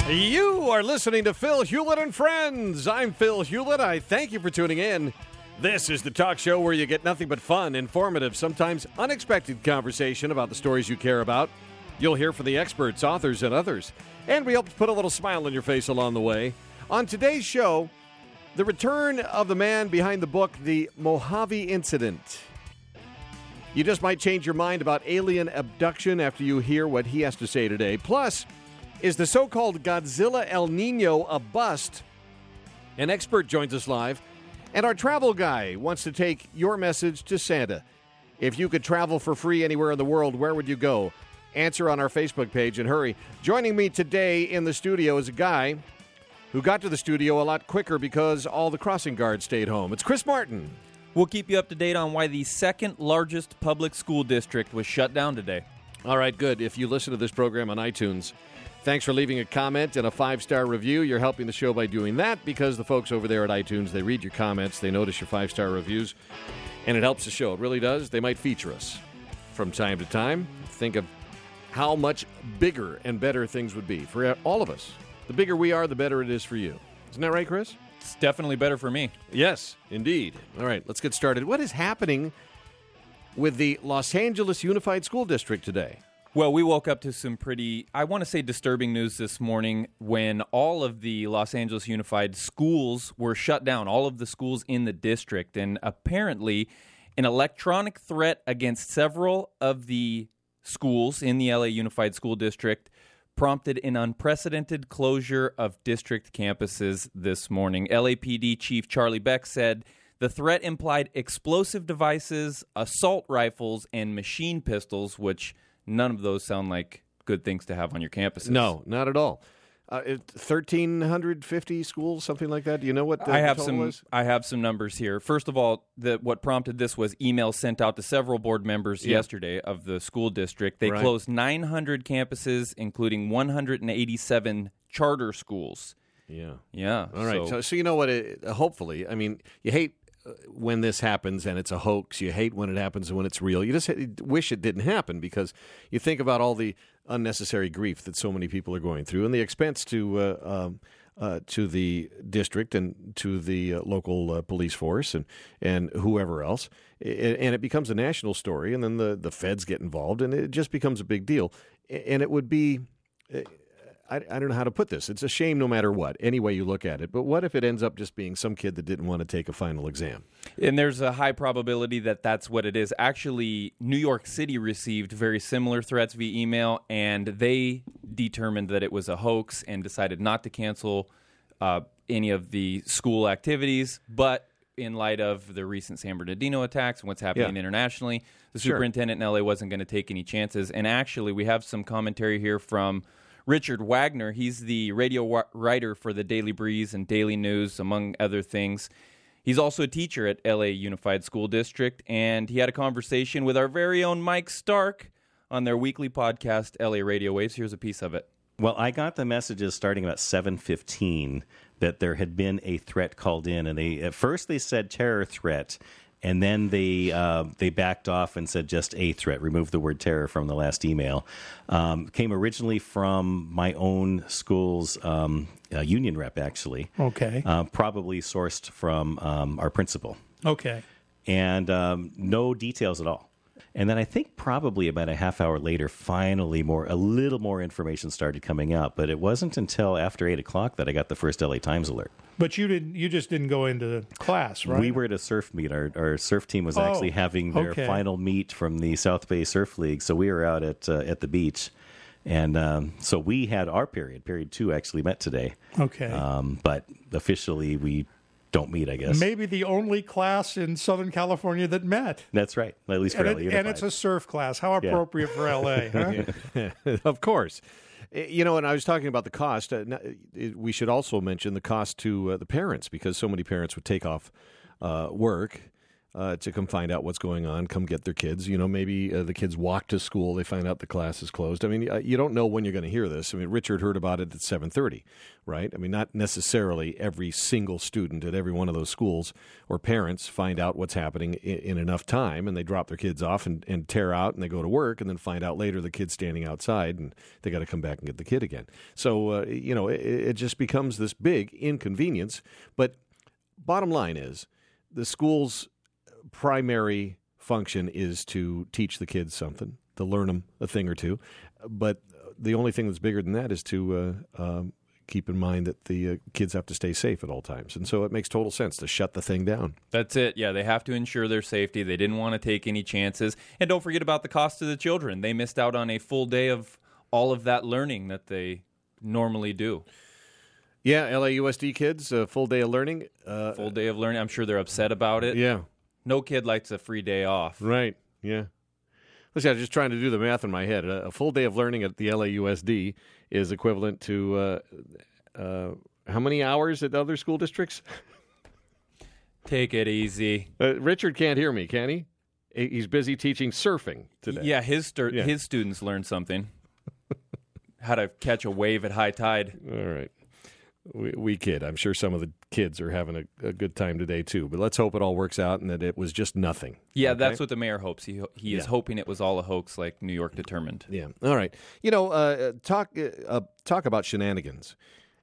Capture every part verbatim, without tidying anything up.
You are listening to Phil Hewlett and Friends. I'm Phil Hewlett. I thank you for tuning in. This is the talk show where you get nothing but fun, informative, sometimes unexpected conversation about the stories you care about. You'll hear from the experts, authors, and others. And we hope to put a little smile on your face along the way. On today's show, the return of the man behind the book, The Mojave Incident. You just might change your mind about alien abduction after you hear what he has to say today. Plus, is the so-called Godzilla El Nino a bust? An expert joins us live, and our travel guy wants to take your message to Santa. If you could travel for free anywhere in the world, where would you go? Answer on our Facebook page, and hurry. Joining me today in the studio is a guy who got to the studio a lot quicker because all the crossing guards stayed home. It's Chris Martin. We'll keep you up to date on why the second largest public school district was shut down today. All right, good. If you listen to this program on iTunes, thanks for leaving a comment and a five-star review. You're helping the show by doing that because the folks over there at iTunes, they read your comments, they notice your five-star reviews, and it helps the show. It really does. They might feature us from time to time. Think of how much bigger and better things would be for all of us. The bigger we are, the better it is for you. Isn't that right, Chris? It's definitely better for me. Yes, indeed. All right, let's get started. What is happening with the Los Angeles Unified School District today? Well, we woke up to some pretty, I want to say, disturbing news this morning when all of the Los Angeles Unified schools were shut down, all of the schools in the district. And apparently, an electronic threat against several of the schools in the L A Unified School District prompted an unprecedented closure of district campuses this morning. L A P D Chief Charlie Beck said the threat implied explosive devices, assault rifles, and machine pistols, which none of those sound like good things to have on your campuses. No, not at all. Uh, one thousand three hundred fifty schools, something like that. Do you know what the, I have the some? was? I have some numbers here. First of all, the, what prompted this was emails sent out to several board members Yeah. yesterday of the school district. They Right. closed nine hundred campuses, including one hundred eighty-seven charter schools. Yeah. Yeah. All right. So, So, so you know what? It, hopefully, I mean, you hate uh, when this happens and it's a hoax. You hate when it happens and when it's real. You just ha- wish it didn't happen because you think about all the unnecessary grief that so many people are going through and the expense to uh, um, uh, to the district and to the uh, local uh, police force and and whoever else. I- and it becomes a national story, and then the the feds get involved, and it just becomes a big deal. And it would be. Uh, I, I don't know how to put this. It's a shame no matter what, any way you look at it. But what if it ends up just being some kid that didn't want to take a final exam? and there's a high probability that that's what it is. Actually, New York City received very similar threats via email, and they determined that it was a hoax and decided not to cancel uh, any of the school activities. But in light of the recent San Bernardino attacks and what's happening Yeah. internationally, the Sure. superintendent in L A wasn't going to take any chances. And actually, we have some commentary here from Richard Wagner. He's the radio wa- writer for the Daily Breeze and Daily News, among other things. He's also a teacher at L A Unified School District, and he had a conversation with our very own Mike Stark on their weekly podcast, L A Radio Waves. Here's a piece of it. Well, I got the messages starting about seven fifteen that there had been a threat called in, and they at first they said terror threat, and then they uh, they backed off and said just a threat, removed the word terror from the last email. Um, came originally from my own school's um, uh, union rep, actually. Okay. Uh, probably sourced from um, our principal. Okay. And um, no details at all. And then I think probably about a half hour later, finally, more a little more information started coming out. But it wasn't until after eight o'clock that I got the first L A Times alert. But you didn't. You just didn't go into class, right? We were at a surf meet. Our, our surf team was Oh, actually having their okay. final meet from the South Bay Surf League. So we were out at uh, at the beach. And um, so we had our period. Period two actually met today. Okay. Um, but officially, we don't meet, I guess. Maybe the only class in Southern California that met. That's right. At least for And, L A it, Unified. and it's a surf class. How appropriate for L A, huh? Of course. Eh, You know, and I was talking about the cost. Uh, n- it- we should also mention the cost to uh, the parents because so many parents would take off uh, work uh, to come find out what's going on, come get their kids. You know, maybe uh, the kids walk to school, they find out the class is closed. I mean, uh, you don't know when you're going to hear this. I mean, Richard heard about it at seven thirty, right? I mean, not necessarily every single student at every one of those schools or parents find out what's happening in, in enough time, and they drop their kids off and, and tear out, and they go to work, and then find out later the kid's standing outside, and they got to come back and get the kid again. So, uh, you know, it, it just becomes this big inconvenience. But bottom line is, the school's primary function is to teach the kids something, to learn them a thing or two. But the only thing that's bigger than that is to uh, um, keep in mind that the uh, kids have to stay safe at all times. And so it makes total sense to shut the thing down. That's it. Yeah, they have to ensure their safety. They didn't want to take any chances. And don't forget about the cost to the children. They missed out on a full day of all of that learning that they normally do. Yeah, L A U S D kids, a full day of learning. Uh, full day of learning. I'm sure they're upset about it. Yeah. No kid likes a free day off. Right, yeah. Listen, I was just trying to do the math in my head. A, a full day of learning at the L A U S D is equivalent to uh, uh, how many hours at other school districts? Take it easy. Uh, Richard can't hear me, can he? He's busy teaching surfing today. Yeah, his, stu- Yeah. his students learned something. How to catch a wave at high tide. All right. We, we kid. I'm sure some of the kids are having a, a good time today, too. But let's hope it all works out and that it was just nothing. Yeah, okay? that's what the mayor hopes. He he is Yeah. hoping it was all a hoax like New York determined. Yeah. All right. You know, uh, talk uh, talk about shenanigans.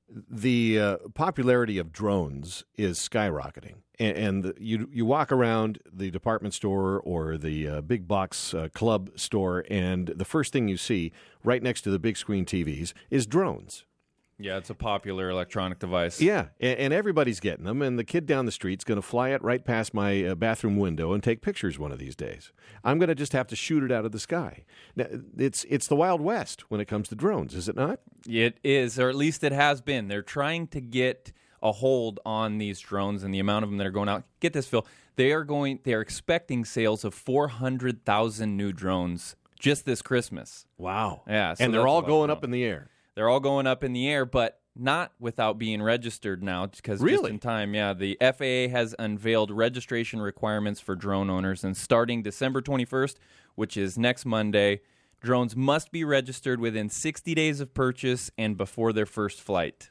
The uh, popularity of drones is skyrocketing. And, and you you walk around the department store or the uh, big box uh, club store, and the first thing you see right next to the big screen T Vs is drones. Yeah, it's a popular electronic device. Yeah, and, and everybody's getting them, and the kid down the street's going to fly it right past my uh, bathroom window and take pictures one of these days. I'm going to just have to shoot it out of the sky. Now, it's it's the Wild West when it comes to drones, is it not? It is, or at least it has been. They're trying to get a hold on these drones and the amount of them that are going out. Get this, Phil. They are going. They are expecting sales of four hundred thousand new drones just this Christmas. Wow. Yeah, so and they're that's all about going wrong. up in the air. They're all going up in the air, but not without being registered now, because just Really? in time, yeah, the F A A has unveiled registration requirements for drone owners, and starting December twenty-first, which is next Monday, drones must be registered within sixty days of purchase and before their first flight.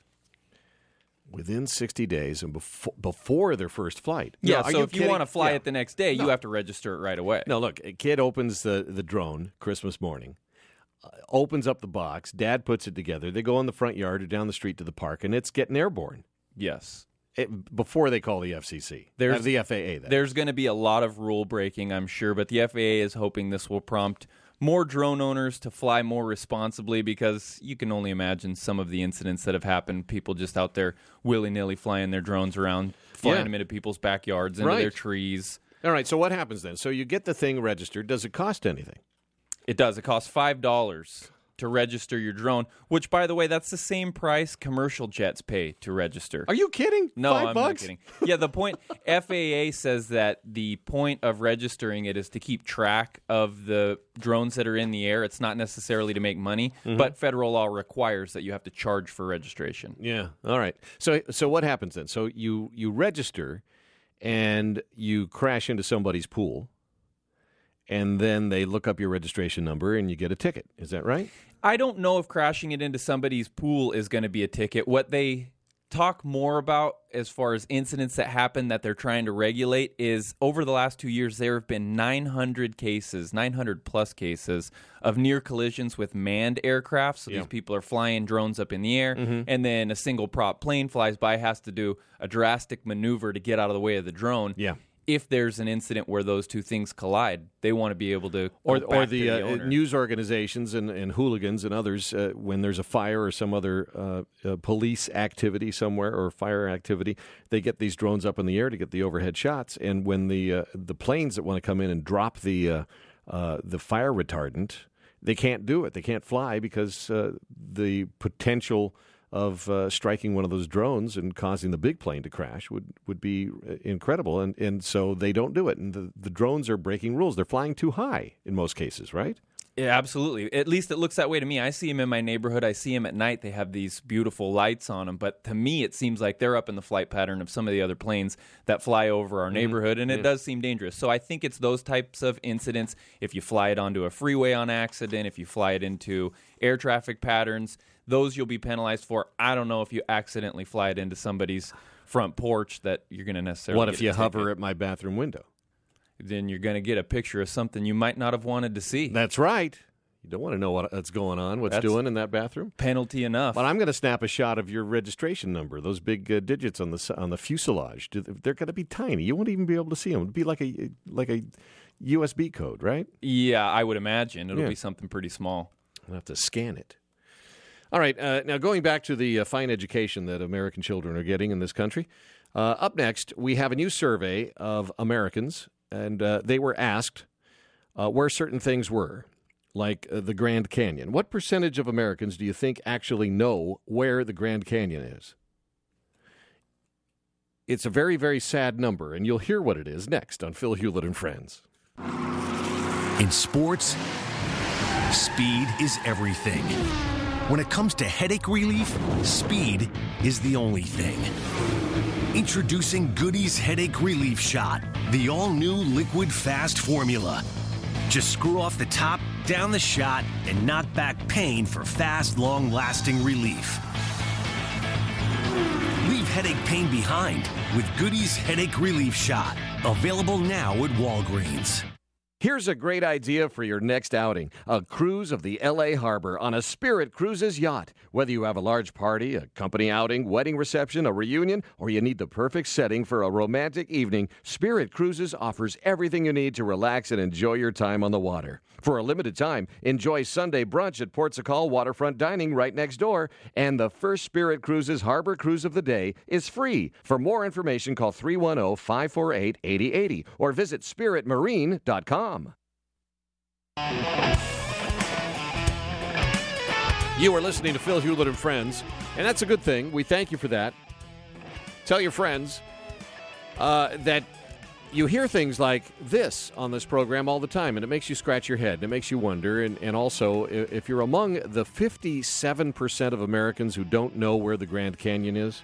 Within sixty days and before, before their first flight. Yeah, No, are so if you kidding? want to fly Yeah. it the next day, No. you have to register it right away. No, look, a kid opens the, the drone Christmas morning, uh, opens up the box, dad puts it together, they go in the front yard or down the street to the park, and it's getting airborne. Yes. It, before they call the F C C. There's- Uh, the F A A, that There's going to be a lot of rule breaking, I'm sure, but the F A A is hoping this will prompt more drone owners to fly more responsibly, because you can only imagine some of the incidents that have happened. People just out there willy-nilly flying their drones around, flying Yeah. them into people's backyards, into Right. their trees. All right, so what happens then? So you get the thing registered. Does it cost anything? It does. It costs five dollars to register your drone, which, by the way, that's the same price commercial jets pay to register. Are you kidding? No, Five I'm bucks? not kidding. Yeah, the point F A A says that the point of registering it is to keep track of the drones that are in the air. It's not necessarily to make money, Mm-hmm. but federal law requires that you have to charge for registration. Yeah. All right. So so what happens then? So you you register and you crash into somebody's pool, and then they look up your registration number and you get a ticket. Is that right? I don't know if crashing it into somebody's pool is going to be a ticket. What they talk more about as far as incidents that happen that they're trying to regulate is over the last two years, there have been nine hundred cases, nine hundred plus cases of near collisions with manned aircraft. So Yeah. these people are flying drones up in the air, and then a single prop plane flies by, has to do a drastic maneuver to get out of the way of the drone. Yeah. If there's an incident where those two things collide, they want to be able to Or, go or back the, to the uh, owner. news organizations and, and hooligans and others, uh, when there's a fire or some other uh, uh, police activity somewhere or fire activity, they get these drones up in the air to get the overhead shots. And when the uh, the planes that want to come in and drop the uh, uh, the fire retardant, they can't do it. They can't fly because uh, the potential of uh, striking one of those drones and causing the big plane to crash would, would be incredible. And, and so they don't do it. And the, the drones are breaking rules. They're flying too high in most cases, right? Yeah, absolutely. At least it looks that way to me. I see them in my neighborhood. I see them at night. They have these beautiful lights on them. But to me, it seems like they're up in the flight pattern of some of the other planes that fly over our neighborhood, and it Yeah. does seem dangerous. So I think it's those types of incidents. If you fly it onto a freeway on accident, if you fly it into air traffic patterns, those you'll be penalized for. I don't know if you accidentally fly it into somebody's front porch that you're going to necessarily What get if a you ticket. hover at my bathroom window? Then you're going to get a picture of something you might not have wanted to see. That's right. You don't want to know what's going on, what's That's- doing in that bathroom. Penalty enough. But I'm going to snap a shot of your registration number. Those big uh, digits on the s- on the fuselage. Do- They're going to be tiny. You won't even be able to see them. It'd be like a like a U S B code, right? Yeah, I would imagine. It'll Yeah. be something pretty small. I'll have to scan it. All right. Uh, now, going back to the uh, fine education that American children are getting in this country, uh, up next, we have a new survey of Americans, and uh, they were asked uh, where certain things were, like uh, the Grand Canyon. What percentage of Americans do you think actually know where the Grand Canyon is? It's a very, very sad number, and you'll hear what it is next on Phil Hewlett and Friends. In sports, speed is everything. When it comes to headache relief, speed is the only thing. Introducing Goody's Headache Relief Shot, the all-new liquid fast formula. Just screw off the top, down the shot, and knock back pain for fast, long-lasting relief. Leave headache pain behind with Goody's Headache Relief Shot. Available now at Walgreens. Here's a great idea for your next outing. A cruise of the L A Harbor on a Spirit Cruises yacht. Whether you have a large party, a company outing, wedding reception, a reunion, or you need the perfect setting for a romantic evening, Spirit Cruises offers everything you need to relax and enjoy your time on the water. For a limited time, enjoy Sunday brunch at Port Sacal Waterfront Dining right next door. And the first Spirit Cruises Harbor Cruise of the day is free. For more information, call three one zero, five four eight, eight zero eight zero or visit spirit marine dot com. You are listening to Phil Hewlett and Friends, and that's a good thing. We thank you for that. Tell your friends uh, that you hear things like this on this program all the time, and it makes you scratch your head, and it makes you wonder. And, and also, if you're among the fifty-seven percent of Americans who don't know where the Grand Canyon is,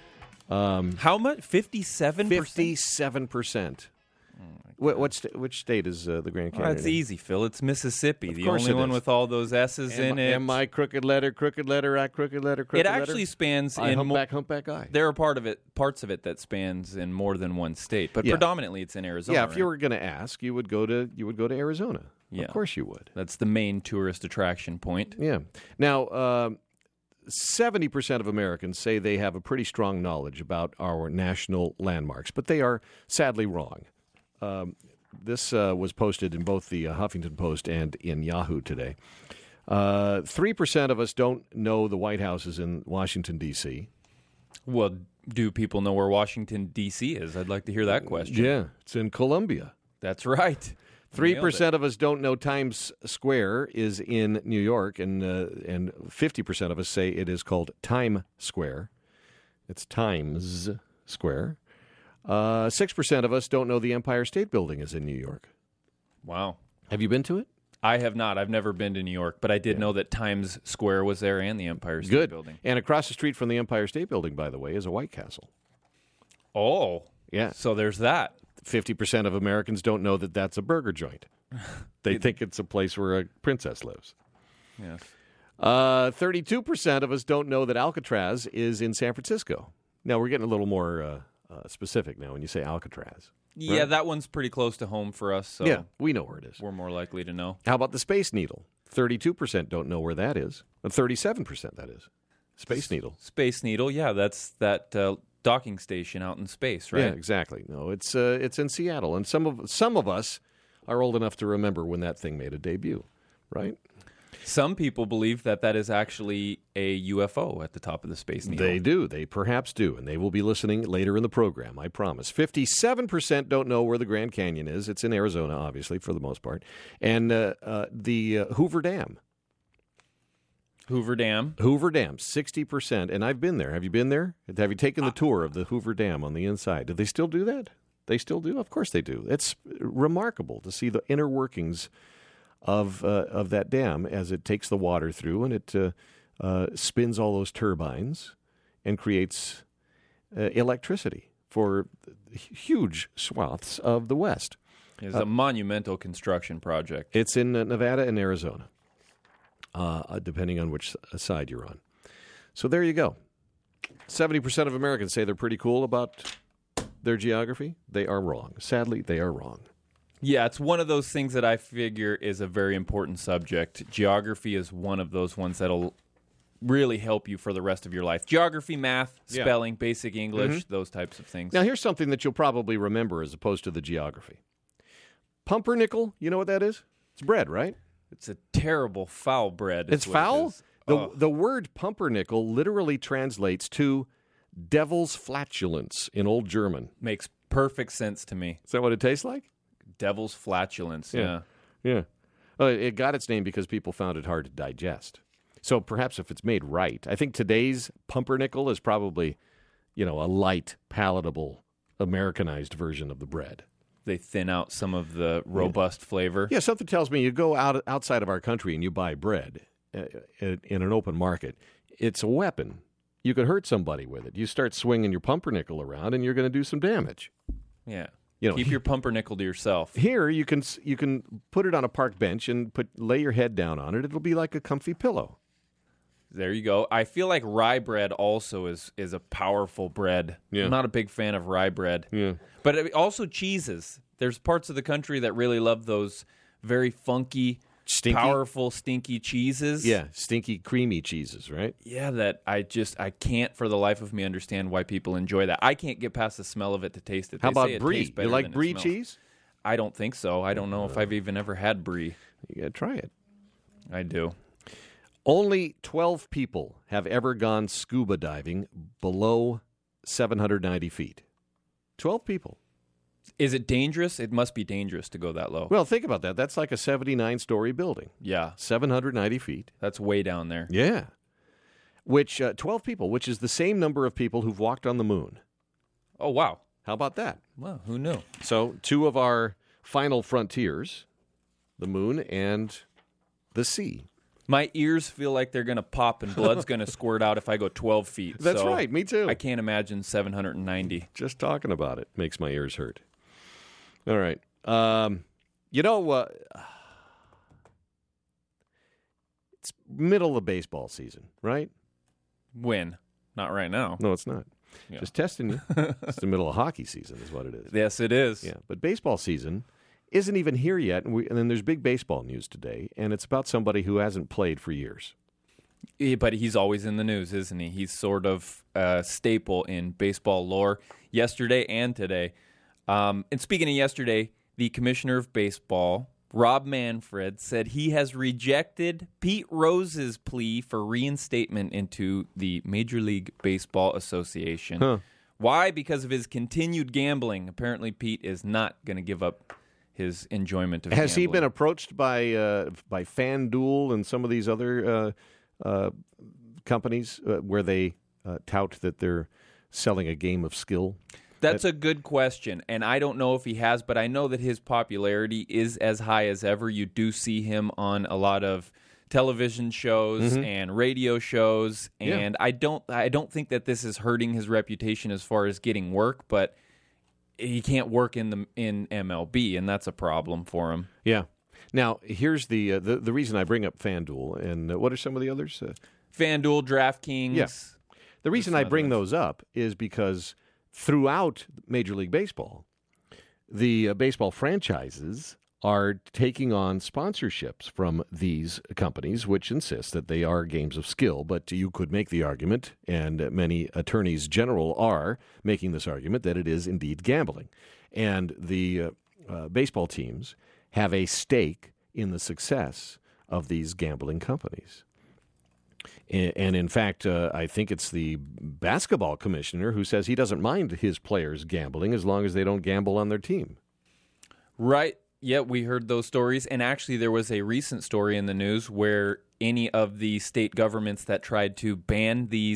um, How much? fifty-seven percent? fifty-seven percent. What, what sta- which state is uh, the Grand Canyon? Well, that's in? easy, Phil. It's Mississippi, Of the course only it one is. with all those S's Am, in it. am I crooked letter, crooked letter, I crooked letter, crooked it letter? actually spans I in mo- humpback, humpback, I. There are part of it, parts of it that spans in more than one state, but Yeah. predominantly it's in Arizona. Yeah, if you right? were going to ask, you would go to you would go to Arizona. Yeah. Of course you would. That's the main tourist attraction point. Yeah. Now, um, seventy percent of Americans say they have a pretty strong knowledge about our national landmarks, but they are sadly wrong. Um, this uh, was posted in both the uh, Huffington Post and in Yahoo today. Uh, three percent of us don't know the White House is in Washington, D C Well, do people know where Washington, D C is? I'd like to hear that question. Yeah, it's in Columbia. That's right. Three Nailed it. percent of us don't know Times Square is in New York, and uh, and fifty percent of us say it is called Time Square. It's Times Square. Uh, Six percent of us don't know the Empire State Building is in New York. Wow. Have you been to it? I have not. I've never been to New York, but I did know that Times Square was there and the Empire State Good. Building. And across the street from the Empire State Building, by the way, is a White Castle. Oh. Yeah. So there's that. Fifty percent of Americans don't know that that's a burger joint. They think it's a place where a princess lives. Yes. Uh, thirty-two percent of us don't know that Alcatraz is in San Francisco. Now, we're getting a little more uh, uh, specific now when you say Alcatraz. Yeah, Right. that one's pretty close to home for us, so Yeah, we know where it is. we're more likely to know. How about the Space Needle? thirty-two percent don't know where that is. Uh, thirty-seven percent, that is. Space Needle. Space Needle, yeah, that's that uh, docking station out in space, right? Yeah, exactly. No, it's uh, it's in Seattle, and some of some of us are old enough to remember when that thing made a debut, right? Some people believe that that is actually a U F O at the top of the Space Needle. They do. They perhaps do, and they will be listening later in the program, I promise. fifty-seven percent don't know where the Grand Canyon is. It's in Arizona, obviously, for the most part. And uh, uh, the uh, Hoover Dam. Hoover Dam. Hoover Dam, sixty percent. And I've been there. Have you been there? Have you taken the tour of the Hoover Dam on the inside? Do they still do that? They still do? Of course they do. It's remarkable to see the inner workings of uh, of that dam as it takes the water through and it uh, uh, spins all those turbines and creates uh, electricity for huge swaths of the West. It's uh, a monumental construction project. It's in uh, Nevada and Arizona, uh, depending on which side you're on. So there you go. seventy percent of Americans say they're pretty cool about their geography. They are wrong. Sadly, they are wrong. Yeah, it's one of those things that I figure is a very important subject. Geography is one of those ones that'll really help you for the rest of your life. Geography, math, Yeah. spelling, basic English, Mm-hmm. those types of things. Now, here's something that you'll probably remember as opposed to the geography. Pumpernickel, you know what that is? It's bread, right? It's a terrible foul bread. is It's what foul? It is. The, Oh. the word pumpernickel literally translates to devil's flatulence in Old German. Makes perfect sense to me. Is that what it tastes like? Devil's flatulence, yeah. Yeah. Yeah. Uh, it got its name because people found it hard to digest. So perhaps if it's made right, I think today's pumpernickel is probably, you know, a light, palatable, Americanized version of the bread. They thin out some of the robust flavor. Yeah, something tells me you go out outside of our country and you buy bread uh, in an open market. It's a weapon. You could hurt somebody with it. You start swinging your pumpernickel around, and you're going to do some damage. Yeah. You know, Keep your pumpernickel to yourself. Here, you can you can put it on a park bench and put lay your head down on it. It'll be like a comfy pillow. There you go. I feel like rye bread also is is a powerful bread. Yeah. I'm not a big fan of rye bread. Yeah. But it- also cheeses. There's parts of the country that really love those very funky, Stinky? powerful, stinky cheeses. Yeah, stinky, creamy cheeses, right? Yeah, that I just I can't for the life of me understand why people enjoy that. I can't get past the smell of it to taste it. How They about say it brie? tastes better You like than it brie smells. cheese? I don't think so. I don't know if I've even ever had brie. You got to try it. I do. Only twelve people have ever gone scuba diving below seven hundred ninety feet. twelve people. Is it dangerous? It must be dangerous to go that low. Well, think about that. That's like a seventy-nine story building, Yeah, seven hundred ninety feet. that's way down there. Yeah. Which, uh, twelve people, which is the same number of people who've walked on the moon. Oh, wow. How about that? Well, who knew? So, two of our final frontiers, the moon and the sea. My ears feel like they're going to pop and blood's going to squirt out if I go twelve feet. That's So right. Me too. I can't imagine seven hundred ninety. Just talking about it makes my ears hurt. All right. Um, you know, uh, it's middle of baseball season, right? When? Not right now. No, it's not. Yeah. Just testing you. It's the middle of hockey season is what it is. Yes, it is. Yeah, but baseball season isn't even here yet. And, we, and then there's big baseball news today, and it's about somebody who hasn't played for years. Yeah, but he's always in the news, isn't he? He's sort of a staple in baseball lore yesterday and today. Um, and speaking of yesterday, the commissioner of baseball, Rob Manfred, said he has rejected Pete Rose's plea for reinstatement into the Major League Baseball Association. Huh. Why? Because of his continued gambling. Apparently, Pete is not going to give up his enjoyment of Has he gambling. been approached by uh, by FanDuel and some of these other uh, uh, companies uh, where they uh, tout that they're selling a game of skill? That's a good question, and I don't know if he has, but I know that his popularity is as high as ever. You do see him on a lot of television shows and radio shows, and Yeah. I don't I don't think that this is hurting his reputation as far as getting work, but he can't work in the in M L B, and that's a problem for him. Yeah. Now, here's the uh, the, the reason I bring up FanDuel, and uh, what are some of the others? Uh, FanDuel, DraftKings. Yeah. the reason There's I some bring others. those up is because throughout Major League Baseball, the uh, baseball franchises are taking on sponsorships from these companies, which insist that they are games of skill. But you could make the argument, and many attorneys general are making this argument, that it is indeed gambling. And the uh, uh, baseball teams have a stake in the success of these gambling companies. And, and in fact, uh, I think it's the basketball commissioner who says he doesn't mind his players gambling as long as they don't gamble on their team. Right. Yeah, we heard those stories. And actually, there was a recent story in the news where any of the state governments that tried to ban these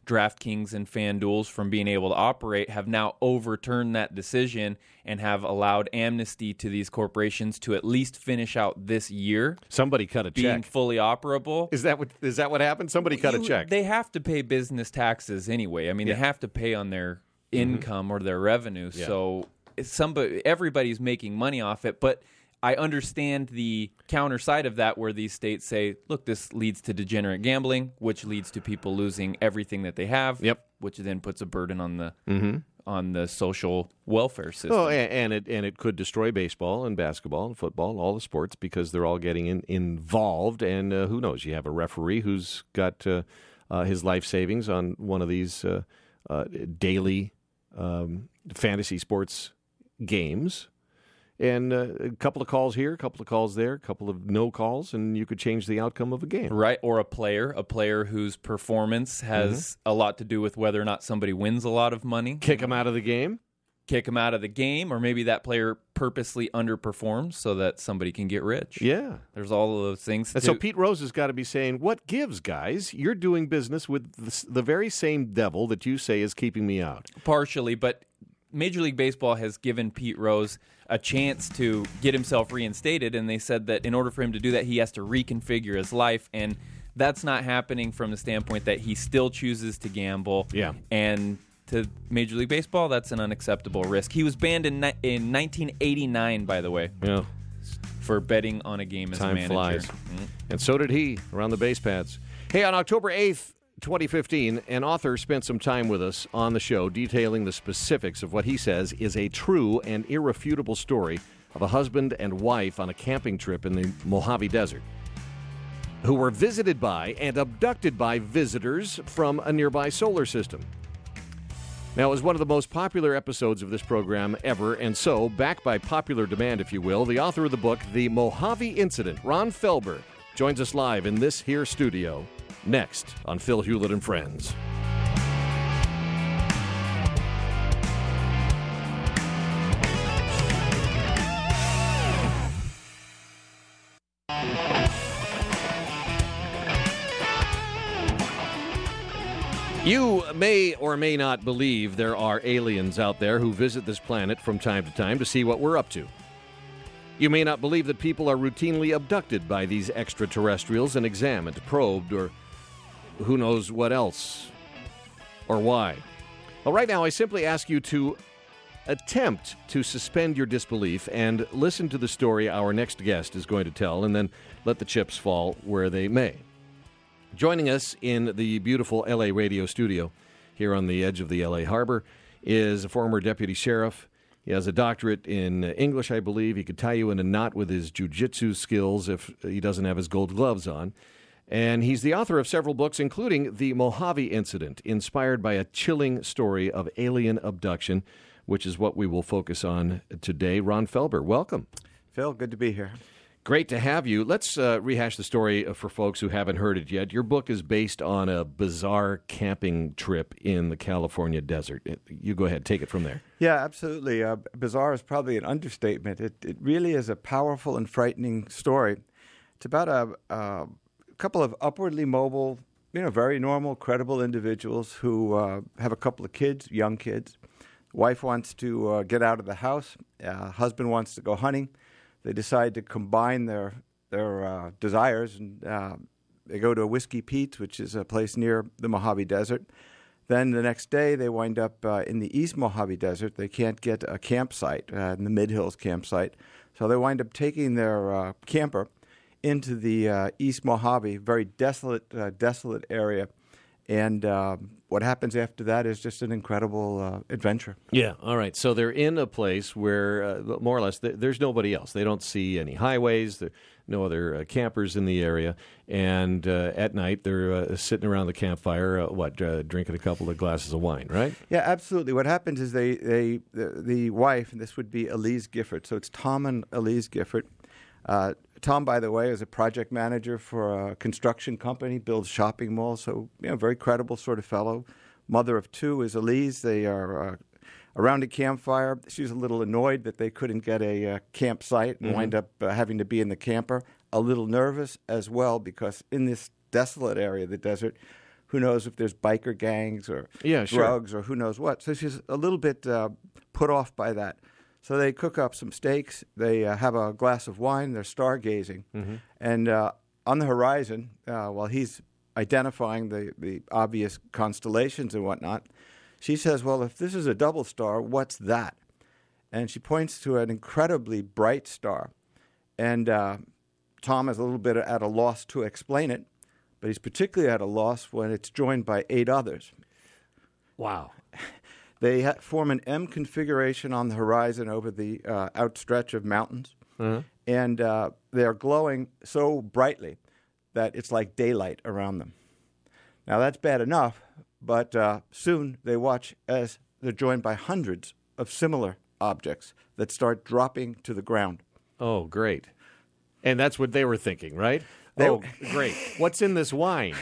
DraftKings and FanDuels from being able to operate have now overturned that decision and have allowed amnesty to these corporations to at least finish out this year. Somebody cut a being check. fully operable. Is that what is that what happened? Somebody cut You- a check. They have to pay business taxes anyway. I mean, Yeah. they have to pay on their income or their revenue. Yeah. So it's somebody, everybody's making money off it. But I understand the counter side of that, where these states say, look, this leads to degenerate gambling, which leads to people losing everything that they have, Yep. which then puts a burden on the on the social welfare system. Oh, and, and it and it could destroy baseball and basketball and football, all the sports, because they're all getting in, involved. And uh, who knows? You have a referee who's got uh, uh, his life savings on one of these uh, uh, daily um, fantasy sports games. And uh, a couple of calls here, a couple of calls there, a couple of no calls, and you could change the outcome of a game. Right, or a player, a player whose performance has a lot to do with whether or not somebody wins a lot of money. Kick them out of the game. Kick him out of the game, or maybe that player purposely underperforms so that somebody can get rich. Yeah. There's all of those things. And to- so Pete Rose has got to be saying, what gives, guys? You're doing business with the, the very same devil that you say is keeping me out. partially, but Major League Baseball has given Pete Rose a chance to get himself reinstated, and they said that in order for him to do that, he has to reconfigure his life, and that's not happening from the standpoint that he still chooses to gamble. Yeah. And to Major League Baseball, that's an unacceptable risk. He was banned in ni- in nineteen eighty-nine, by the way, Yeah. for betting on a game as Time a manager. flies. Mhm. And so did he around the base pads. Hey, on October eighth, twenty fifteen, an author spent some time with us on the show detailing the specifics of what he says is a true and irrefutable story of a husband and wife on a camping trip in the Mojave Desert who were visited by and abducted by visitors from a nearby solar system. Now, it was one of the most popular episodes of this program ever, and so, backed by popular demand, if you will, the author of the book, The Mojave Incident, Ron Felber, joins us live in this here studio. Next on Phil Hewlett and Friends. You may or may not believe there are aliens out there who visit this planet from time to time to see what we're up to. You may not believe that people are routinely abducted by these extraterrestrials and examined, probed, or who knows what else or why. Well, right now, I simply ask you to attempt to suspend your disbelief and listen to the story our next guest is going to tell, and then let the chips fall where they may. Joining us in the beautiful L A radio studio here on the edge of the L A harbor is a former deputy sheriff. He has a doctorate in English, I believe. He could tie you in a knot with his jiu-jitsu skills if he doesn't have his gold gloves on. And he's the author of several books, including The Mojave Incident, inspired by a chilling story of alien abduction, which is what we will focus on today. Ron Felber, welcome. Phil, good to be here. Great to have you. Let's uh, rehash the story for folks who haven't heard it yet. Your book is based on a bizarre camping trip in the California desert. You go ahead, take it from there. Yeah, absolutely. Uh, bizarre is probably an understatement. It, it really is a powerful and frightening story. It's about a, a couple of upwardly mobile, you know, very normal, credible individuals who uh, have a couple of kids, young kids. Wife wants to uh, get out of the house. Uh, husband wants to go hunting. They decide to combine their their uh, desires, and uh, they go to a Whiskey Pete's, which is a place near the Mojave Desert. Then the next day, they wind up uh, in the East Mojave Desert. They can't get a campsite, uh, in the Mid-Hills campsite. So they wind up taking their uh, camper into the uh, East Mojave, very desolate, uh, desolate area. And uh, what happens after that is just an incredible uh, adventure. Yeah, all right. So they're in a place where, uh, more or less, th- there's nobody else. They don't see any highways, there no other uh, campers in the area. And uh, at night, they're uh, sitting around the campfire, uh, what, uh, drinking a couple of glasses of wine, right? Yeah, absolutely. What happens is they, they the, the wife, and this would be Elise Gifford, so it's Tom and Elise Gifford. Uh, Tom, by the way, is a project manager for a construction company, builds shopping malls, so, you know, very credible sort of fellow. Mother of two is Elise. They are uh, around a campfire. She's a little annoyed that they couldn't get a uh, campsite and mm-hmm. wind up uh, having to be in the camper. A little nervous as well because in this desolate area of the desert, who knows if there's biker gangs or Yeah, sure. drugs or who knows what. So she's a little bit uh, put off by that. So they cook up some steaks. They uh, have a glass of wine. They're stargazing. Mm-hmm. And uh, on the horizon, uh, while he's identifying the, the obvious constellations and whatnot, she says, well, if this is a double star, what's that? And she points to an incredibly bright star. And uh, Tom is a little bit at a loss to explain it, but he's particularly at a loss when it's joined by eight others. Wow. They ha- form an M configuration on the horizon over the uh, outstretch of mountains, uh-huh. and uh, they are glowing so brightly that it's like daylight around them. Now, that's bad enough, but uh, soon they watch as they're joined by hundreds of similar objects that start dropping to the ground. Oh, great. And that's what they were thinking, right? They, oh, great. What's in this wine?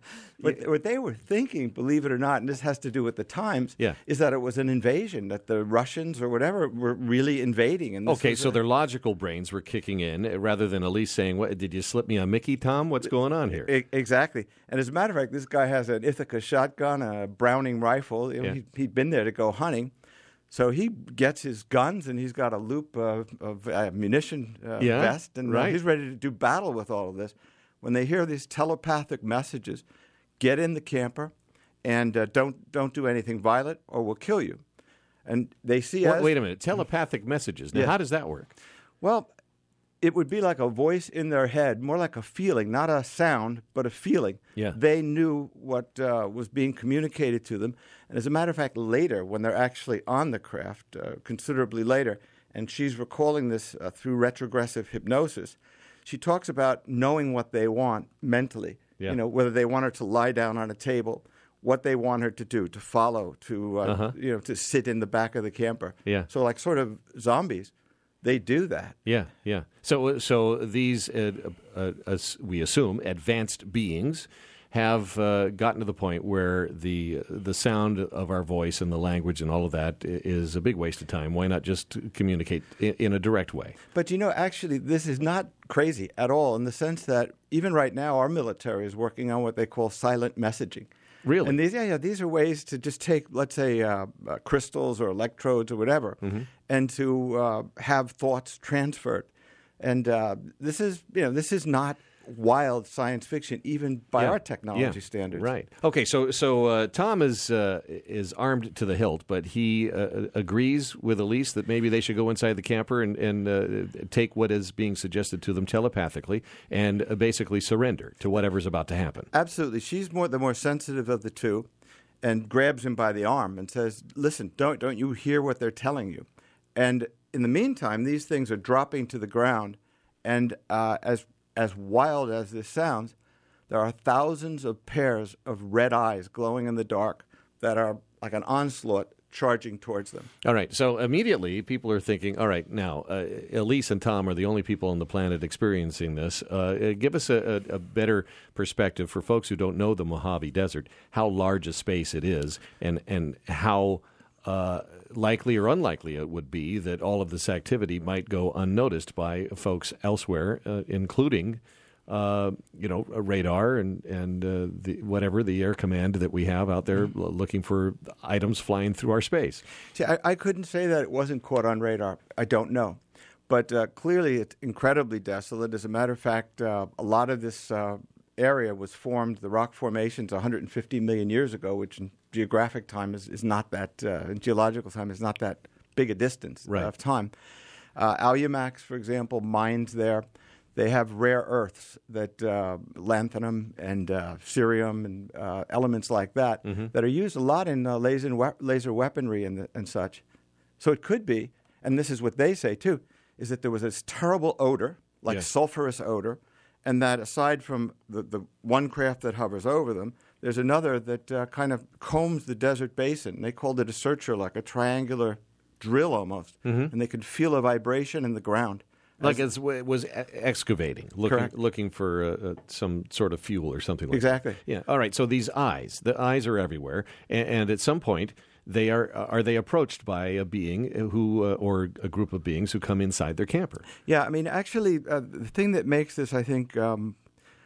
But what they were thinking, believe it or not, and this has to do with the times, yeah. is that it was an invasion, that the Russians or whatever were really invading. And this okay, was so a, their logical brains were kicking in uh, rather than Elise saying, "What did you slip me a Mickey, Tom? What's going on here?" I, exactly. And as a matter of fact, this guy has an Ithaca shotgun, a Browning rifle. You know, yeah. he, he'd been there to go hunting. So he gets his guns, and he's got a loop uh, of uh, munition uh, yeah, vest, and right. uh, he's ready to do battle with all of this. When they hear these telepathic messages, get in the camper and uh, don't don't do anything violent or we'll kill you. And they see wait, as... Wait a minute. Telepathic messages. Now, yeah. how does that work? Well, it would be like a voice in their head, more like a feeling, not a sound, but a feeling. Yeah. They knew what uh, was being communicated to them. And as a matter of fact, later, when they're actually on the craft, uh, considerably later, and she's recalling this uh, through retrogressive hypnosis, she talks about knowing what they want mentally. Yeah. You know, whether they want her to lie down on a table, what they want her to do, to follow, to uh, Uh-huh. you know, to sit in the back of the camper. Yeah. So like sort of zombies, they do that. Yeah, yeah. So, so these, uh, uh, uh, we assume, advanced beings have uh, gotten to the point where the the sound of our voice and the language and all of that is a big waste of time. Why not just communicate in, in a direct way? But, you know, actually, this is not crazy at all in the sense that even right now our military is working on what they call silent messaging. Really? And these, yeah, yeah, these are ways to just take, let's say, uh, uh, crystals or electrodes or whatever, mm-hmm. and to uh, have thoughts transferred. And uh, this is, you know, this is not wild science fiction, even by yeah. our technology yeah. standards. Right. Okay. So, so uh, Tom is uh, is armed to the hilt, but he uh, agrees with Elise that maybe they should go inside the camper and, and uh, take what is being suggested to them telepathically and uh, basically surrender to whatever's about to happen. Absolutely. She's more the more sensitive of the two, and grabs him by the arm and says, "Listen, don't don't you hear what they're telling you?" And in the meantime, these things are dropping to the ground, and uh, as As wild as this sounds, there are thousands of pairs of red eyes glowing in the dark that are like an onslaught charging towards them. All right. So immediately people are thinking, all right, now, uh, Elise and Tom are the only people on the planet experiencing this. Uh, give us a, a, a better perspective for folks who don't know the Mojave Desert, how large a space it is and, and how uh, likely or unlikely it would be that all of this activity might go unnoticed by folks elsewhere, uh, including, uh, you know, radar and and uh, the, whatever the air command that we have out there l- looking for items flying through our space. See, I, I couldn't say that it wasn't caught on radar. I don't know. But uh, clearly it's incredibly desolate. As a matter of fact, uh, a lot of this uh, area was formed, the rock formations, one hundred fifty million years ago, which in geographic time is, is not that, uh, in geological time is not that big a distance right. of time. Uh, Alumax, for example, mines there. They have rare earths that uh, lanthanum and uh, cerium and uh, elements like that mm-hmm. that are used a lot in uh, laser, we- laser weaponry and, the, and such. So it could be, and this is what they say too, is that there was this terrible odor, like yes. sulfurous odor, and that aside from the, the one craft that hovers over them, there's another that uh, kind of combs the desert basin. They called it a searcher, like a triangular drill almost, mm-hmm. and they could feel a vibration in the ground. Like it was excavating, looking Correct. looking for uh, uh, some sort of fuel or something like exactly. that. Exactly. Yeah. All right. So these eyes, the eyes are everywhere, and, and at some point, they are are they approached by a being who, uh, or a group of beings who come inside their camper? Yeah. I mean, actually, uh, the thing that makes this, I think, um,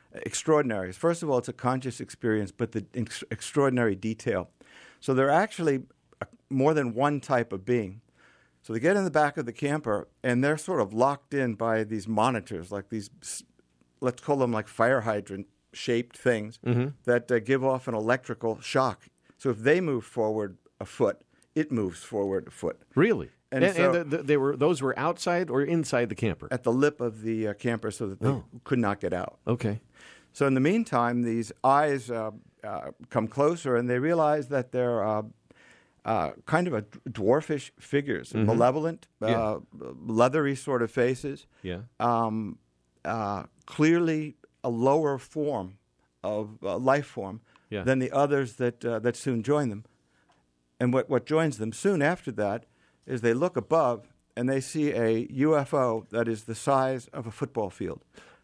extraordinary. First of all, it's a conscious experience, but the ex- extraordinary detail. So there are actually a, more than one type of being. So they get in the back of the camper, and they're sort of locked in by these monitors, like these, let's call them like fire hydrant-shaped things mm-hmm. that uh, give off an electrical shock. So if they move forward a foot, it moves forward a foot. Really? And, and, so, and the, the, they were those were outside or inside the camper? At the lip of the uh, camper so that they oh. could not get out. Okay. So in the meantime, these eyes uh, uh, come closer, and they realize that they're uh, uh, kind of a dwarfish figures, mm-hmm. malevolent, uh, yeah. leathery sort of faces. Yeah. Um, uh, clearly a lower form of uh, life form yeah. than the others that uh, that soon join them. And what, what joins them soon after that is they look above and they see a U F O that is the size of a football field.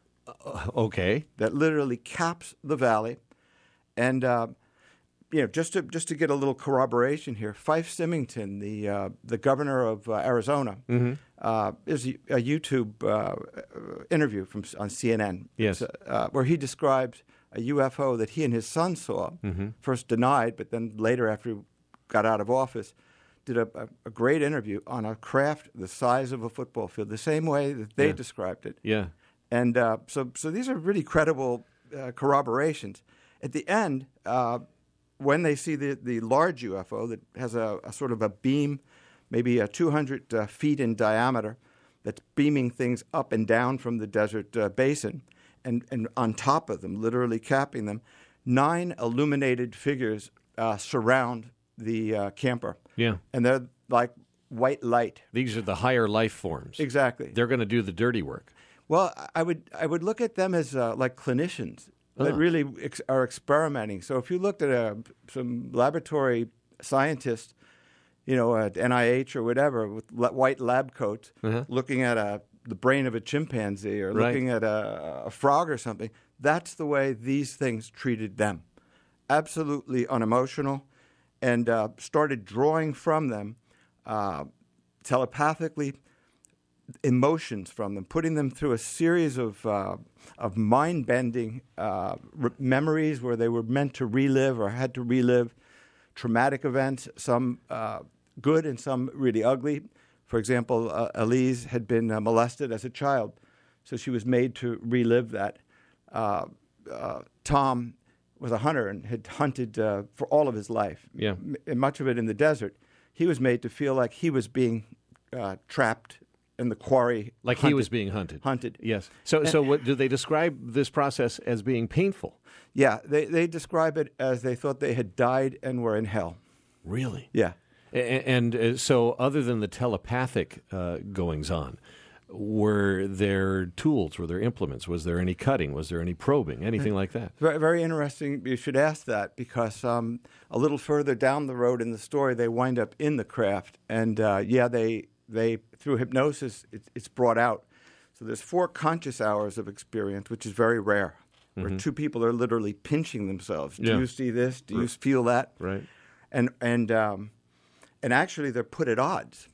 Uh, okay. That literally caps the valley. And, uh, you know, just to just to get a little corroboration here, Fife Symington, the uh, the governor of uh, Arizona, mm-hmm. uh, is a, a YouTube uh, interview from on C N N. Yes. Uh, where he describes a U F O that he and his son saw, mm-hmm. first denied, but then later after he got out of office, did a, a, a great interview on a craft the size of a football field, the same way that they yeah. described it. Yeah. And uh, so so these are really credible uh, corroborations. At the end, uh, when they see the, the large U F O that has a, a sort of a beam, maybe a two hundred uh, feet in diameter, that's beaming things up and down from the desert uh, basin, and, and on top of them, literally capping them, nine illuminated figures uh, surround the uh, camper. Yeah. And they're like white light. These are the higher life forms. Exactly. They're going to do the dirty work. Well, I would I would look at them as uh, like clinicians that Oh. really ex- are experimenting. So if you looked at a, some laboratory scientists, you know, at N I H or whatever, with la- white lab coats, Uh-huh. looking at a the brain of a chimpanzee or Right. looking at a, a frog or something, that's the way these things treated them. Absolutely unemotional, and uh, started drawing from them uh, telepathically emotions from them, putting them through a series of uh, of mind-bending uh, re- memories where they were meant to relive or had to relive traumatic events, some uh, good and some really ugly. For example, uh, Elise had been uh, molested as a child, so she was made to relive that. Uh, uh, Tom was a hunter and had hunted uh, for all of his life, Yeah. m- and much of it in the desert. He was made to feel like he was being uh, trapped in the quarry. Like he hunted- was being hunted. Hunted. Yes. So, so what do they describe this process as being painful? Yeah, they, they describe it as they thought they had died and were in hell. Really? Yeah. A- And uh, so, other than the telepathic uh, goings on, were there tools? Were there implements? Was there any cutting? Was there any probing? Anything like that? Very, very interesting. You should ask that because um, a little further down the road in the story, they wind up in the craft, and uh, yeah, they they through hypnosis, it, it's brought out. So there's four conscious hours of experience, which is very rare, where Mm-hmm. two people are literally pinching themselves. Do Yeah. you see this? Do you feel that? Right. And and um, and actually, they're put at odds.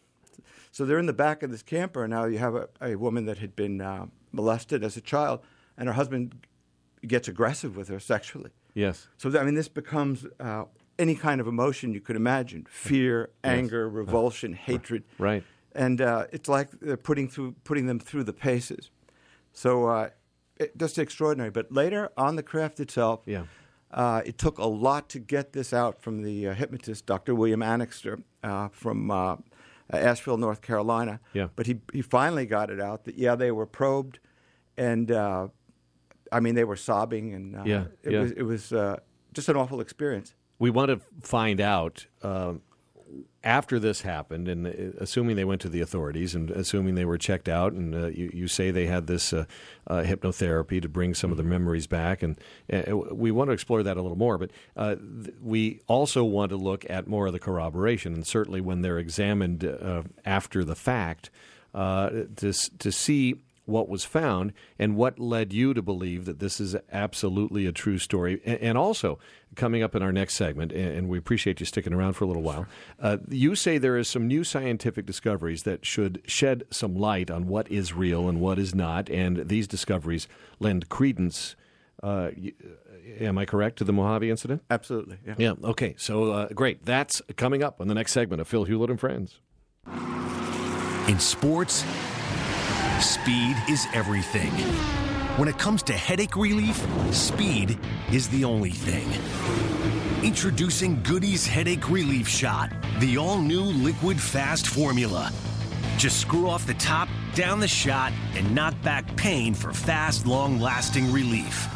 So they're in the back of this camper, and now you have a, a woman that had been uh, molested as a child, and her husband gets aggressive with her sexually. Yes. So, I mean, this becomes uh, any kind of emotion you could imagine: fear, anger, revulsion, hatred. Right. And uh, it's like they're putting through putting them through the paces. So uh, it, just extraordinary. But later on the craft itself, Yeah. uh, it took a lot to get this out from the uh, hypnotist, Doctor William Annixter, uh, from uh, Asheville, North Carolina. Yeah. But he he finally got it out that, yeah, they were probed, and uh, I mean, they were sobbing, and uh, Yeah, it yeah. was it was uh, just an awful experience. We want to find out uh, after this happened, and uh, assuming they went to the authorities, and assuming they were checked out, and uh, you, you say they had this uh, uh, hypnotherapy to bring some of the memories back, and uh, we want to explore that a little more. But uh, th- we also want to look at more of the corroboration, and certainly when they're examined uh, after the fact, uh, to to see what was found and what led you to believe that this is absolutely a true story. And, and also, coming up in our next segment, and, and we appreciate you sticking around for a little while, uh, you say there is some new scientific discoveries that should shed some light on what is real and what is not, and these discoveries lend credence, uh, am I correct, to the Mojave incident? Absolutely, yeah. Yeah, okay, so uh, great. That's coming up on the next segment of Phil Hewlett and Friends. In sports, speed is everything. When it comes to headache relief, speed is the only thing. Introducing Goody's Headache Relief Shot, the all-new liquid fast formula. Just screw off the top, down the shot, and knock back pain for fast, long-lasting relief.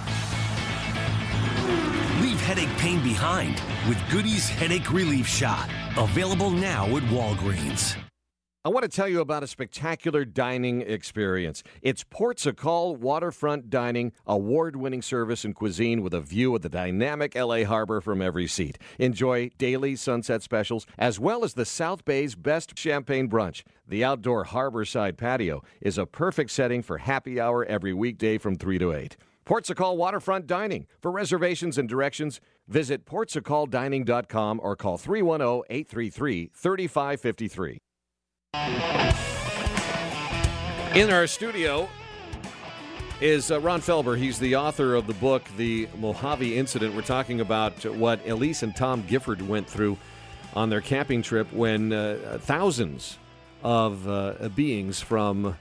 Leave headache pain behind with Goody's Headache Relief Shot. Available now at Walgreens. I want to tell you about a spectacular dining experience. It's Portugal Waterfront Dining, award-winning service and cuisine with a view of the dynamic L A harbor from every seat. Enjoy daily sunset specials, as well as the South Bay's best champagne brunch. The outdoor harborside patio is a perfect setting for happy hour every weekday from three to eight. Portugal Waterfront Dining. For reservations and directions, visit portugal dining dot com or call three one zero, eight three three, three five five three. In our studio is uh, Ron Felber. He's the author of the book, The Mojave Incident. We're talking about what Elise and Tom Gifford went through on their camping trip when uh, thousands of uh, beings from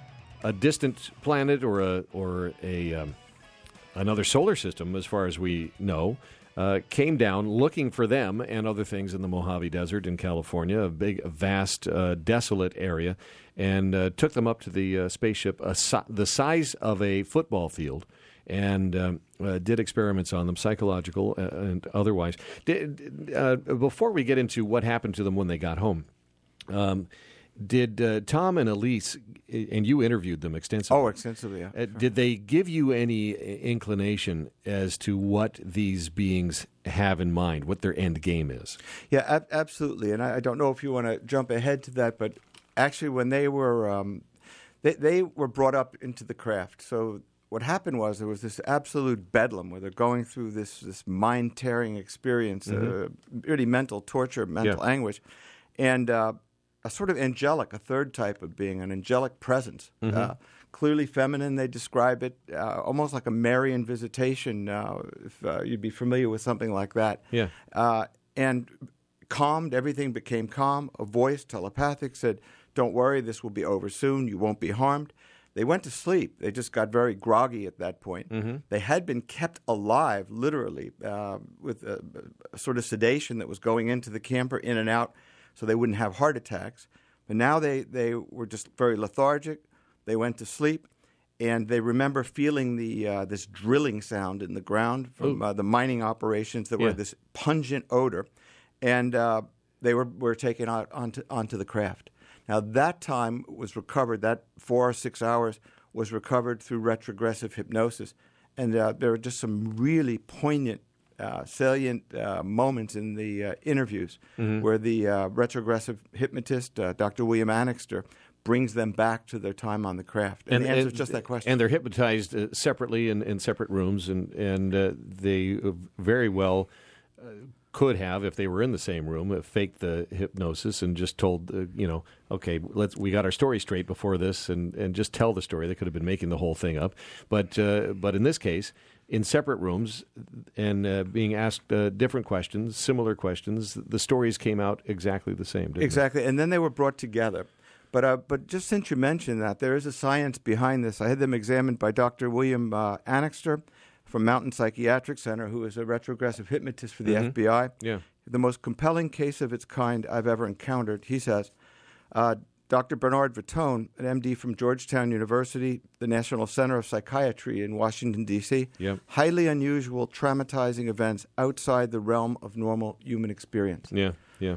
a distant planet or a or a um, another solar system, as far as we know, Uh, came down looking for them and other things in the Mojave Desert in California, a big, vast, uh, desolate area, and uh, took them up to the uh, spaceship a si- the size of a football field, and um, uh, did experiments on them, psychological uh, and otherwise. Did, uh, before we get into what happened to them when they got home, um, did uh, Tom and Elise, and you interviewed them extensively. Oh, extensively, yeah. Uh, did they give you any inclination as to what these beings have in mind, what their end game is? Yeah, ab- absolutely. And I, I don't know if you want to jump ahead to that, but actually when they were, um, they, they were brought up into the craft. So what happened was there was this absolute bedlam where they're going through this, this mind-tearing experience, mm-hmm. uh, really mental torture, mental yeah. anguish. And uh, a sort of angelic, a third type of being, an angelic presence, mm-hmm. uh, clearly feminine. They describe it uh, almost like a Marian visitation. Uh, if uh, you'd be familiar with something like that, yeah, uh, and calmed. Everything became calm. A voice, telepathic, said, "Don't worry, this will be over soon. You won't be harmed." They went to sleep. They just got very groggy at that point. Mm-hmm. They had been kept alive, literally, uh, with a, a sort of sedation that was going into the camper, in and out, so they wouldn't have heart attacks. But now they, they were just very lethargic. They went to sleep, and they remember feeling the uh, this drilling sound in the ground from uh, the mining operations that yeah. were this pungent odor, and uh, they were, were taken out onto, onto the craft. Now, that time was recovered, that four or six hours was recovered through retrogressive hypnosis, and uh, there were just some really poignant Uh, salient uh, moments in the uh, interviews mm-hmm. where the uh, retrogressive hypnotist, uh, Doctor William Annixter, brings them back to their time on the craft. And, and the answer is just that question. And they're hypnotized uh, separately in, in separate rooms, and, and uh, they very well uh, could have, if they were in the same room, uh, faked the hypnosis and just told, uh, you know, okay, let's we got our story straight before this, and, and just tell the story. They could have been making the whole thing up. But, uh, but in this case, in separate rooms and uh, being asked uh, different questions, similar questions, the stories came out exactly the same, didn't Exactly, and then they were brought together. But uh, but just since you mentioned that, there is a science behind this. I had them examined by Doctor William uh, Annixter from Mountain Psychiatric Center, who is a retrogressive hypnotist for the mm-hmm. F B I. Yeah. The most compelling case of its kind I've ever encountered, he says. Uh, Doctor Bernard Vitone, an M D from Georgetown University, the National Center of Psychiatry in Washington, D C, yep. highly unusual, traumatizing events outside the realm of normal human experience. Yeah, yeah.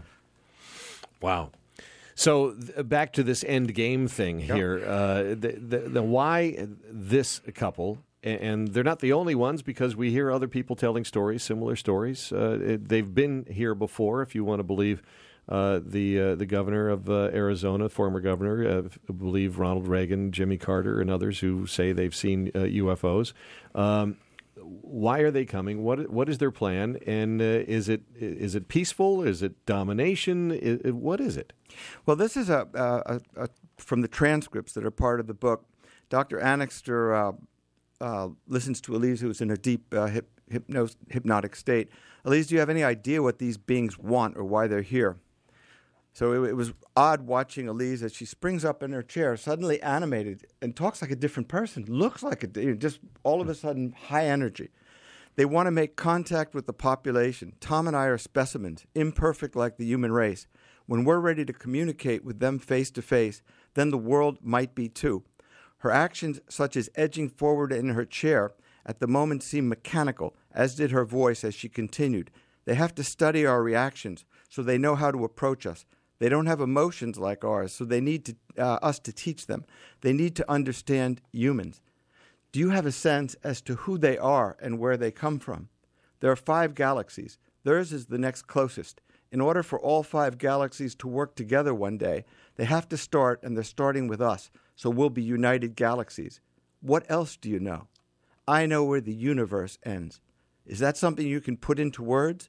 Wow. So th- back to this end game thing yep. here. Uh, the, the, the why this couple, and, and they're not the only ones, because we hear other people telling stories, similar stories. Uh, it, they've been here before, if you want to believe uh, the uh, the governor of uh, Arizona, former governor, uh, I believe Ronald Reagan, Jimmy Carter, and others who say they've seen uh, U F Os. Um, why are they coming? What what is their plan? And uh, is it is it peaceful? Is it domination? Is, what is it? Well, this is a, a, a, a from the transcripts that are part of the book. Doctor Annixter uh, uh, listens to Elise, who is in a deep uh, hip, hypnos, hypnotic state. Elise, do you have any idea what these beings want or why they're here? So it, it was odd watching Elise as she springs up in her chair, suddenly animated, and talks like a different person, looks like a, you know, just all of a sudden high energy. They want to make contact with the population. Tom and I are specimens, imperfect like the human race. When we're ready to communicate with them face to face, then the world might be too. Her actions, such as edging forward in her chair, at the moment seemed mechanical, as did her voice as she continued. They have to study our reactions so they know how to approach us. They don't have emotions like ours, so they need to, uh, us to teach them. They need to understand humans. Do you have a sense as to who they are and where they come from? There are five galaxies. Theirs is the next closest. In order for all five galaxies to work together one day, they have to start, and they're starting with us, so we'll be united galaxies. What else do you know? I know where the universe ends. Is that something you can put into words?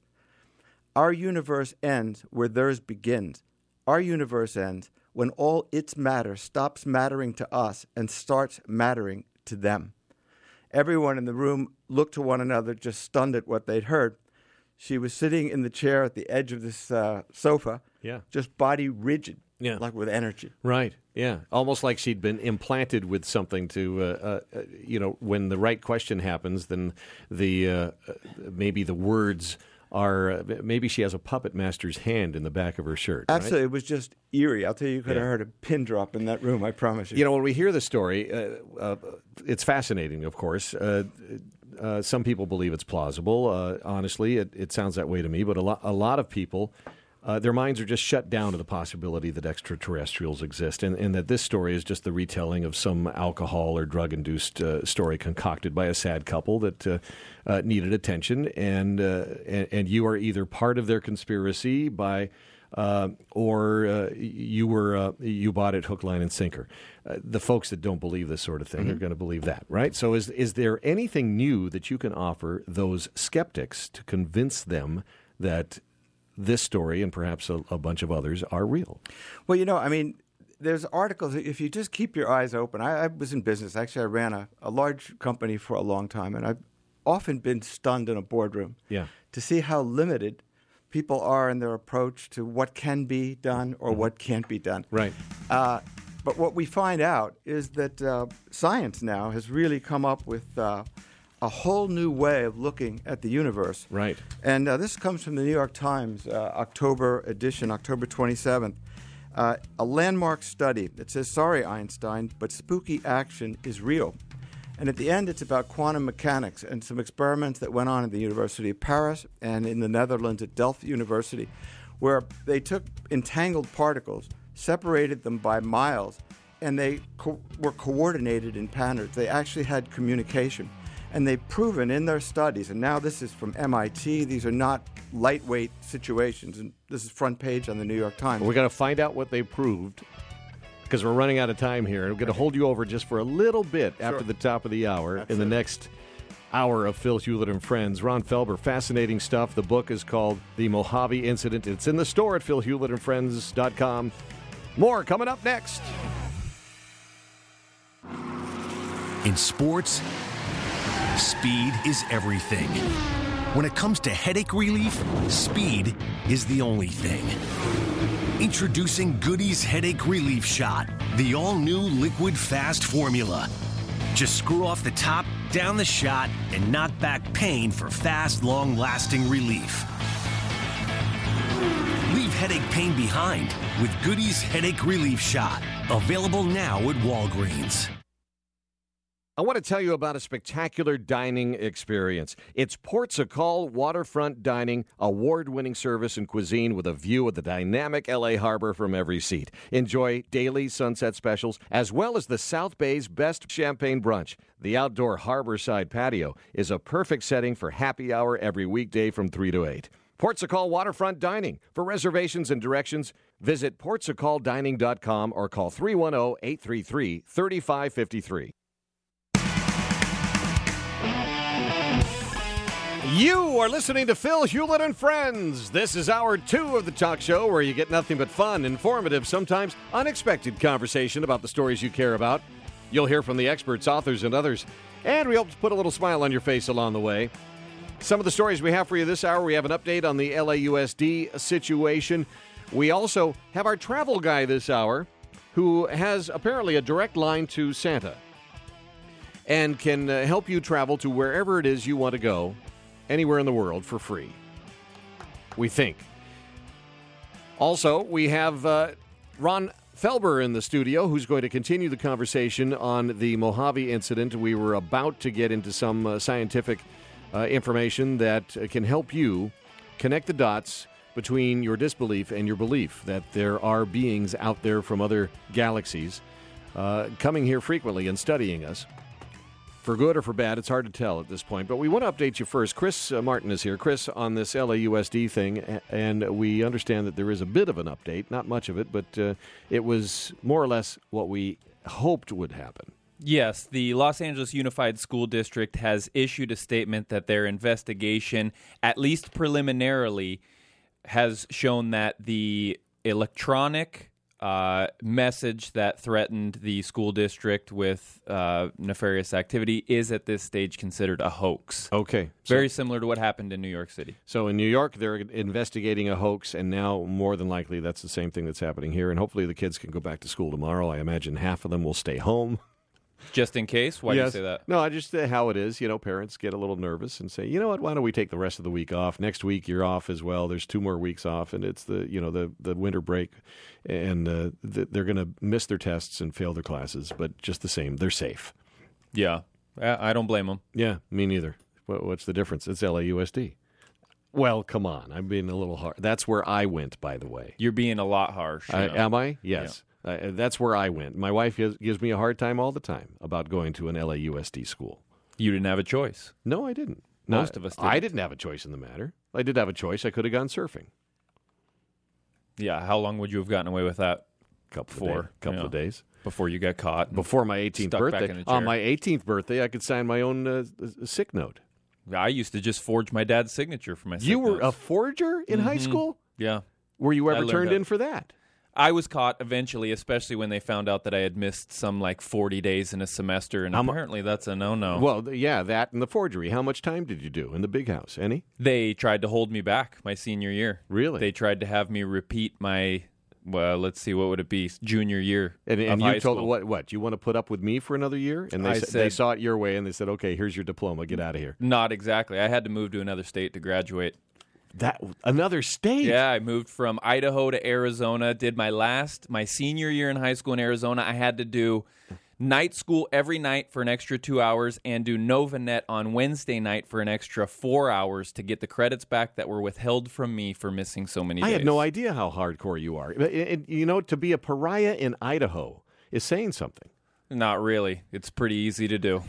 Our universe ends where theirs begins. Our universe ends when all its matter stops mattering to us and starts mattering to them. Everyone in the room looked to one another, just stunned at what they'd heard. She was sitting in the chair at the edge of this uh, sofa, yeah, just body rigid, yeah, like with energy. Right, yeah. Almost like she'd been implanted with something to, uh, uh, you know, when the right question happens, then the uh, maybe the words are, uh, maybe she has a puppet master's hand in the back of her shirt. Absolutely. Right? It was just eerie. I'll tell you, you could yeah. have heard a pin drop in that room, I promise you. You know, when we hear the story, uh, uh, it's fascinating, of course. Uh, uh, some people believe it's plausible. Uh, honestly, it, it sounds that way to me. But a, lo- a lot of people, uh, their minds are just shut down to the possibility that extraterrestrials exist, and, and that this story is just the retelling of some alcohol or drug-induced uh, story concocted by a sad couple that uh, uh, needed attention, and, uh, and and you are either part of their conspiracy by, uh, or uh, you were uh, you bought it hook, line, and sinker. Uh, the folks that don't believe this sort of thing mm-hmm. are going to believe that, right? So, is is there anything new that you can offer those skeptics to convince them that this story and perhaps a, a bunch of others are real? Well, you know, I mean, there's articles. If you just keep your eyes open, I, I was in business. Actually, I ran a, a large company for a long time, and I've often been stunned in a boardroom yeah. to see how limited people are in their approach to what can be done or mm-hmm. what can't be done. Right. Uh, but what we find out is that uh, science now has really come up with uh, a whole new way of looking at the universe. Right. And uh, this comes from the New York Times, uh, October edition, October twenty-seventh. Uh, a landmark study that says, sorry, Einstein, but spooky action is real. And at the end, it's about quantum mechanics and some experiments that went on at the University of Paris and in the Netherlands at Delft University, where they took entangled particles, separated them by miles, and they co- were coordinated in patterns. They actually had communication. And they've proven in their studies, and now this is from M I T, these are not lightweight situations, and this is front page on the New York Times. Well, we're going to find out what they proved, because we're running out of time here. We're going to hold you over just for a little bit sure. after the top of the hour. That's in the it. next hour of Phil Hewlett and Friends. Ron Felber, fascinating stuff. The book is called The Mojave Incident. It's in the store at phil hewlett and friends dot com. More coming up next. In sports, speed is everything. When it comes to headache relief, speed is the only thing. Introducing Goody's Headache Relief Shot, the all-new liquid fast formula. Just screw off the top, down the shot, and knock back pain for fast, long-lasting relief. Leave headache pain behind with Goody's Headache Relief Shot. Available now at Walgreens. I want to tell you about a spectacular dining experience. It's Portugal Waterfront Dining, award-winning service and cuisine with a view of the dynamic L A harbor from every seat. Enjoy daily sunset specials, as well as the South Bay's best champagne brunch. The outdoor harborside patio is a perfect setting for happy hour every weekday from three to eight. Portugal Waterfront Dining. For reservations and directions, visit portugal dining dot com or call three one zero, eight three three, three five five three. You are listening to Phil Hewlett and Friends. This is hour two of the talk show where you get nothing but fun, informative, sometimes unexpected conversation about the stories you care about. You'll hear from the experts, authors, and others. And we hope to put a little smile on your face along the way. Some of the stories we have for you this hour, we have an update on the L A U S D situation. We also have our travel guy this hour who has apparently a direct line to Santa and can uh, help you travel to wherever it is you want to go, anywhere in the world for free. We think. Also, we have uh, Ron Felber in the studio, who's going to continue the conversation on the Mojave incident. We were about to get into some uh, scientific uh, information that uh, can help you connect the dots between your disbelief and your belief that there are beings out there from other galaxies uh, coming here frequently and studying us. For good or for bad, it's hard to tell at this point. But we want to update you first. Chris uh, Martin is here. Chris, on this L A U S D thing, and we understand that there is a bit of an update, not much of it, but uh, it was more or less what we hoped would happen. Yes, the Los Angeles Unified School District has issued a statement that their investigation, at least preliminarily, has shown that the electronic Uh, message that threatened the school district with uh, nefarious activity is at this stage considered a hoax. Okay. Very so, similar to what happened in New York City. So in New York, they're investigating a hoax, and now more than likely that's the same thing that's happening here. And hopefully the kids can go back to school tomorrow. I imagine half of them will stay home. Just in case? Why yes. do you say that? No, I just uh, how it is. You know, parents get a little nervous and say, you know what, why don't we take the rest of the week off? Next week you're off as well. There's two more weeks off, and it's the, you know, the, the winter break, and uh, th- they're going to miss their tests and fail their classes, but just the same, they're safe. Yeah, I don't blame them. Yeah, me neither. What, what's the difference? It's L A U S D. Well, come on. I'm being a little hard. That's where I went, by the way. You're being a lot harsh. I, know. am I? Yes. Yeah. Uh, that's where I went. My wife gives, gives me a hard time all the time about going to an L A U S D school. You didn't have a choice. No, I didn't. Most Not, of us didn't. I didn't have a choice in the matter. I did have a choice. I could have gone surfing. Yeah, how long would you have gotten away with that? Couple For, of day, couple you know, of days. Before you got caught. Before my eighteenth stuck birthday. back in a chair. On my eighteenth birthday, I could sign my own uh, sick note. I used to just forge my dad's signature for my sick You were notes. a forger in mm-hmm. high school? Yeah. Were you I ever learned turned how- in for that? I was caught eventually, especially when they found out that I had missed some like forty days in a semester, and I'm- apparently that's a no-no. Well, th- yeah, that and the forgery. How much time did you do in the big house? Any? They tried to hold me back my senior year. Really? They tried to have me repeat my, well, let's see, what would it be, junior year And, of and high you told school. what? What? You want to put up with me for another year? And they I sa- they said- saw it your way, and they said, "Okay, here's your diploma. Get out of here." Not exactly. I had to move to another state to graduate. That another state? Yeah, I moved from Idaho to Arizona, did my last, my senior year in high school in Arizona. I had to do night school every night for an extra two hours and do Novanet on Wednesday night for an extra four hours to get the credits back that were withheld from me for missing so many I days. had no idea how hardcore you are. But, it- it- you know, to be a pariah in Idaho is saying something. Not really. It's pretty easy to do.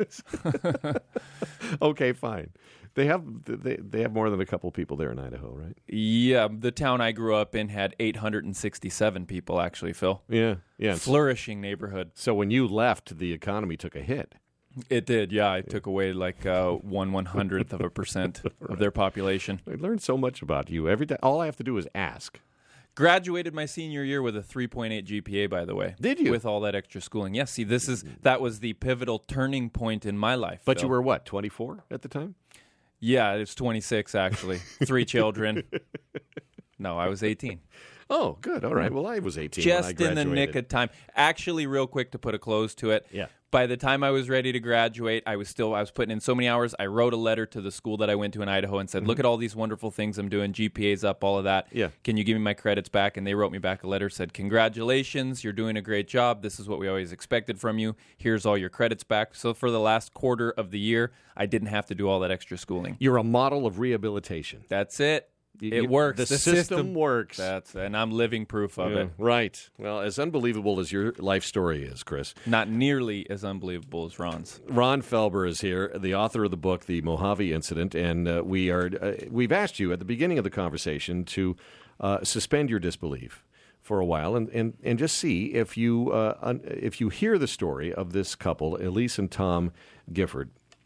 Okay, fine. They have they they have more than a couple people there in Idaho, right? Yeah, the town I grew up in had eight hundred sixty-seven people, actually, Phil. Yeah, yeah. Flourishing neighborhood. So when you left, the economy took a hit. It did, yeah. I took away like uh, one one hundredth of a percent of their population. I learned so much about you. Every day, all I have to do is ask. Graduated my senior year with a three point eight G P A, by the way. Did you? With all that extra schooling. Yes, see, this is that was the pivotal turning point in my life. But Phil. you were what, twenty-four at the time? Yeah, it's twenty-six, actually. Three children. No, I was eighteen. Oh, good. All right. Well, I was eighteen when I Just in the graduated. nick of time. Actually, real quick to put a close to it. Yeah. By the time I was ready to graduate, I was still I was putting in so many hours. I wrote a letter to the school that I went to in Idaho and said, "Look at all these wonderful things I'm doing. G P A's up, all of that. Yeah. Can you give me my credits back?" And they wrote me back a letter, said, "Congratulations, you're doing a great job. This is what we always expected from you. Here's all your credits back." So for the last quarter of the year, I didn't have to do all that extra schooling. You're a model of rehabilitation. That's it. It works. The, The system, system- works. That's and I'm living proof of Yeah, it. right. Well, as unbelievable as your life story is, Chris, Not nearly as unbelievable as Ron's. Ron Felber is here, the author of the book, The Mojave Incident, and uh, we are uh, we've asked you at the beginning of the conversation to uh, suspend your disbelief for a while and, and, and just see if you uh, un- if you hear the story of this couple, Elise and Tom Gifford,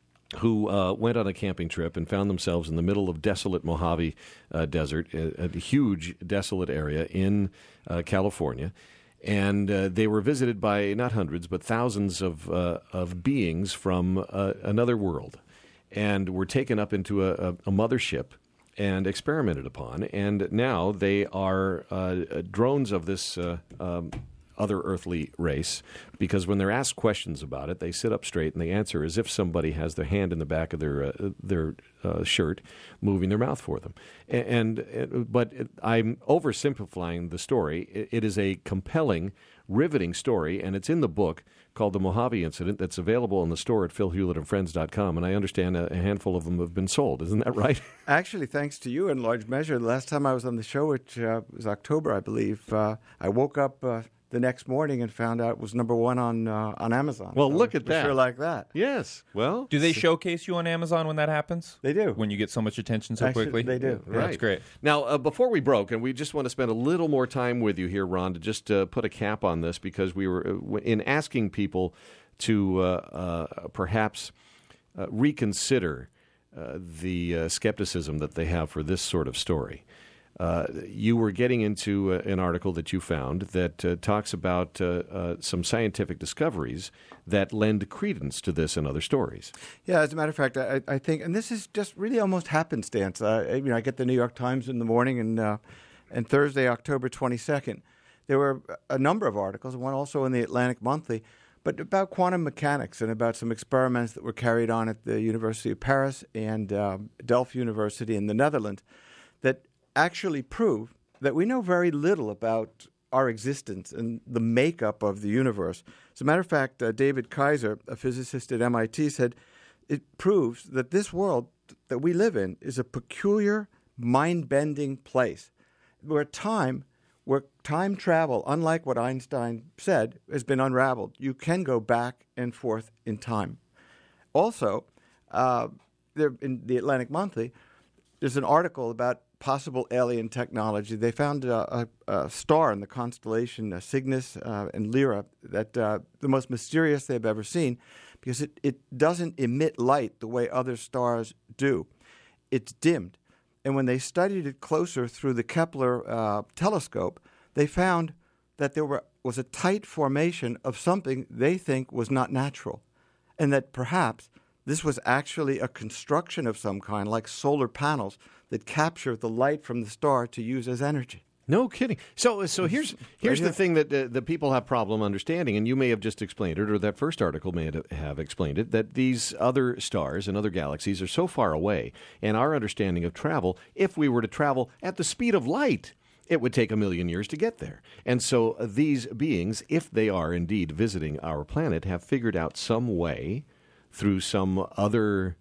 who uh, went on a camping trip and found themselves in the middle of desolate Mojave uh, Desert, a, a huge desolate area in uh, California. And uh, they were visited by not hundreds, but thousands of, uh, of beings from uh, another world, and were taken up into a, a, a mothership and experimented upon. And now they are uh, drones of this uh, um, other earthly race, because when they're asked questions about it, they sit up straight and they answer as if somebody has their hand in the back of their uh, their uh, shirt, moving their mouth for them. And, and but it, I'm oversimplifying the story. It, it is a compelling, riveting story, and it's in the book called The Mojave Incident that's available in the store at phil hewlett and friends dot com, and I understand a, a handful of them have been sold. Isn't that right? Actually, thanks to you in large measure. The last time I was on the show, which uh, was October, I believe, uh, I woke up uh, the next morning and found out it was number one on uh, on Amazon. Well, So look we're at that. Sure like that. Yes. Well, Do they showcase you on Amazon when that happens? They do. When you get so much attention so Actually, quickly? they do. Yeah, That's great. Now, uh, before we broke, and we just want to spend a little more time with you here, Ron, to just uh, put a cap on this, because we were, uh, w- in asking people to uh, uh, perhaps uh, reconsider uh, the uh, skepticism that they have for this sort of story. Uh, you were getting into uh, an article that you found that uh, talks about uh, uh, some scientific discoveries that lend credence to this and other stories. Yeah, as a matter of fact, I, I think, and this is just really almost happenstance. Uh, you know, I get the New York Times in the morning, and uh, and Thursday, October twenty-second, there were a number of articles, one also in the Atlantic Monthly, but about quantum mechanics and about some experiments that were carried on at the University of Paris and uh, Delft University in the Netherlands that actually prove that we know very little about our existence and the makeup of the universe. As a matter of fact, uh, David Kaiser, a physicist at M I T, said it proves that this world that we live in is a peculiar, mind-bending place where time, where time travel, unlike what Einstein said, has been unraveled. You can go back and forth in time. Also, uh, there, in the Atlantic Monthly, there's an article about possible alien technology. They found a, a, a star in the constellation uh, Cygnus uh, and Lyra that uh, the most mysterious they've ever seen, because it, it doesn't emit light the way other stars do. It's dimmed. And when they studied it closer through the Kepler uh, telescope, they found that there were, was a tight formation of something they think was not natural, and that perhaps this was actually a construction of some kind, like solar panels, that capture the light from the star to use as energy. No kidding. So, so here's here's the thing that uh, the people have problem understanding, and you may have just explained it, or that first article may have explained it, that these other stars and other galaxies are so far away, and our understanding of travel, if we were to travel at the speed of light, it would take a million years to get there. And so uh, these beings, if they are indeed visiting our planet, have figured out some way through some other,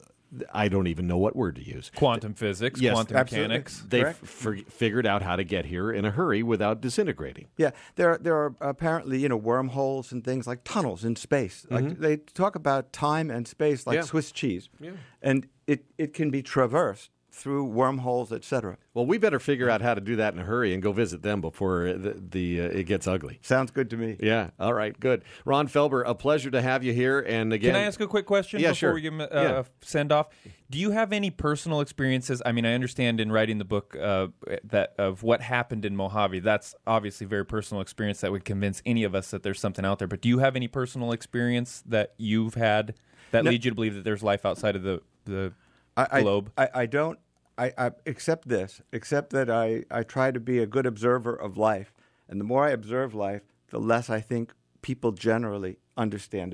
I don't even know what word to use. Quantum physics, Yes, quantum absolutely. mechanics. They've Correct. f- figured out how to get here in a hurry without disintegrating. Yeah, there there are apparently, you know, wormholes and things like tunnels in space. Like they talk about time and space like Yeah. Swiss cheese, Yeah. and it, it can be traversed through wormholes, et cetera. Well, we better figure out how to do that in a hurry and go visit them before the, the uh, it gets ugly. Sounds good to me. Yeah. All right. Good. Ron Felber, a pleasure to have you here. And again, Can I ask a quick question Yeah, before sure. we give him a Yeah. uh, send off? Do you have any personal experiences? I mean, I understand in writing the book uh, that of what happened in Mojave. That's obviously very personal experience that would convince any of us that there's something out there. But do you have any personal experience that you've had that No. leads you to believe that there's life outside of the the I, I, globe? I, I don't. I, I accept this, except that I, I try to be a good observer of life. And the more I observe life, the less I think people generally understand about it.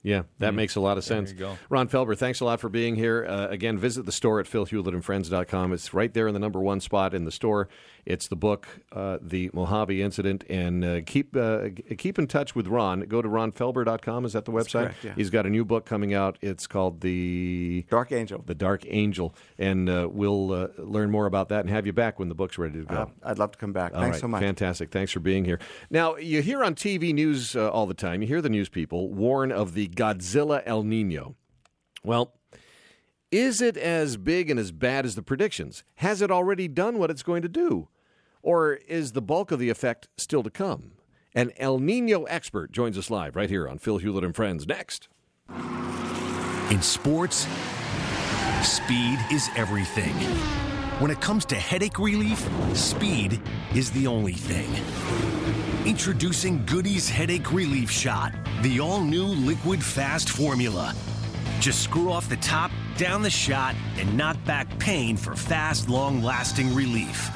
Yeah, that mm. makes a lot of sense. There you go. Ron Felber, thanks a lot for being here. Uh, again, visit the store at phil hewlett and friends dot com. It's right there in the number one spot in the store. It's the book, uh, The Mojave Incident. And uh, keep uh, keep in touch with Ron. Go to ron felber dot com. Is that the website? That's correct, yeah. He's got a new book coming out. It's called The Dark Angel. The Dark Angel. And uh, we'll uh, learn more about that and have you back when the book's ready to go. Uh, I'd love to come back. All Thanks right, so much. Fantastic. Thanks for being here. Now, you hear on T V news uh, all the time, you hear the news people warn of the Godzilla El Nino. Well, is it as big and as bad as the predictions? Has it already done what it's going to do? Or is the bulk of the effect still to come? An El Nino expert joins us live right here on Phil Hewlett and Friends. Next. In sports, speed is everything. When it comes to headache relief, speed is the only thing. Introducing Goody's Headache Relief Shot, the all-new liquid fast formula. Just screw off the top, down the shot, and knock back pain for fast, long-lasting relief.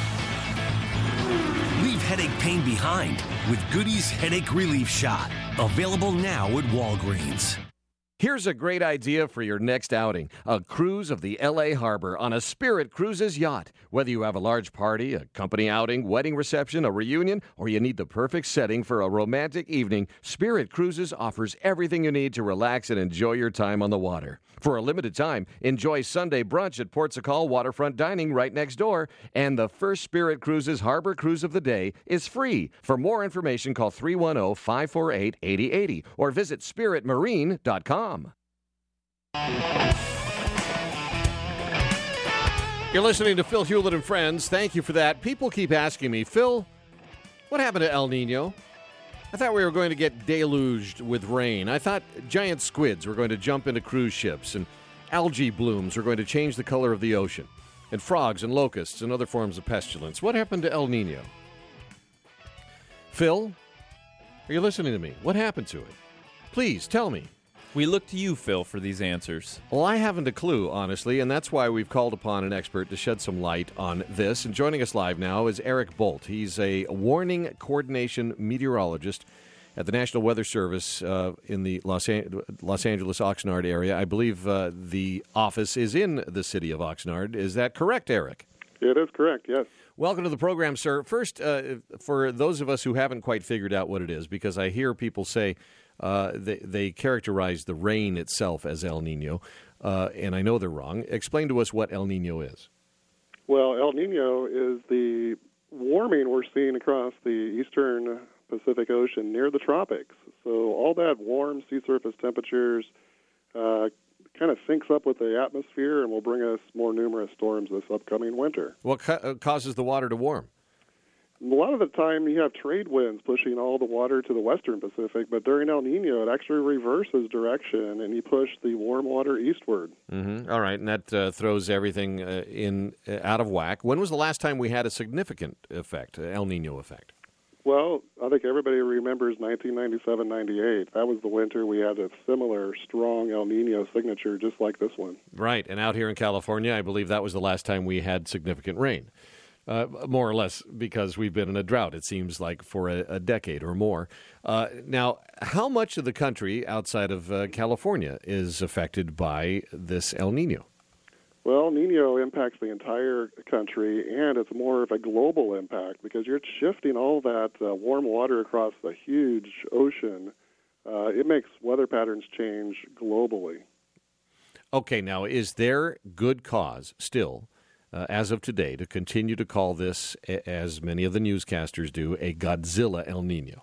Leave headache pain behind with Goody's Headache Relief Shot. Available now at Walgreens. Here's a great idea for your next outing. A cruise of the L A Harbor on a Spirit Cruises yacht. Whether you have a large party, a company outing, wedding reception, a reunion, or you need the perfect setting for a romantic evening, Spirit Cruises offers everything you need to relax and enjoy your time on the water. For a limited time, enjoy Sunday brunch at Port Sacal Waterfront Dining right next door, and the first Spirit Cruises Harbor Cruise of the day is free. For more information, call three one zero, five four eight, eight zero eight zero or visit spirit marine dot com. You're listening to Phil Hewlett and Friends. Thank you for that. People keep asking me, Phil, what happened to El Nino? I thought we were going to get deluged with rain. I thought giant squids were going to jump into cruise ships, and algae blooms were going to change the color of the ocean, and frogs and locusts and other forms of pestilence. What happened to El Nino? Phil, are you listening to me? What happened to it? Please tell me. We look to you, Phil, for these answers. Well, I haven't a clue, honestly, and that's why we've called upon an expert to shed some light on this. And joining us live now is Eric Bolt. He's a warning coordination meteorologist at the National Weather Service uh, in the Los, An- Los Angeles Oxnard area. I believe uh, the office is in the city of Oxnard. Is that correct, Eric? It is correct, yes. Welcome to the program, sir. First, uh, for those of us who haven't quite figured out what it is, because I hear people say, Uh, they, they characterize the rain itself as El Nino, uh, and I know they're wrong. Explain to us what El Nino is. Well, El Nino is the warming we're seeing across the eastern Pacific Ocean near the tropics. So all that warm sea surface temperatures uh, kind of syncs up with the atmosphere and will bring us more numerous storms this upcoming winter. What ca- uh, causes the water to warm? A lot of the time you have trade winds pushing all the water to the western Pacific, but during El Nino it actually reverses direction and you push the warm water eastward. Mm-hmm. All right, and that uh, throws everything uh, in uh, out of whack. When was the last time we had a significant effect, uh, El Nino effect? Well, I think everybody remembers nineteen ninety-seven ninety-eight. That was the winter we had a similar strong El Nino signature just like this one. Right, and out here in California, I believe that was the last time we had significant rain. Uh, more or less because we've been in a drought, it seems like, for a, a decade or more. Uh, now, how much of the country outside of uh, California is affected by this El Nino? Well, El Nino impacts the entire country, and it's more of a global impact because you're shifting all that uh, warm water across the huge ocean. Uh, it makes weather patterns change globally. Okay, now, is there good cause still, Uh, as of today, to continue to call this, as many of the newscasters do, a Godzilla El Nino?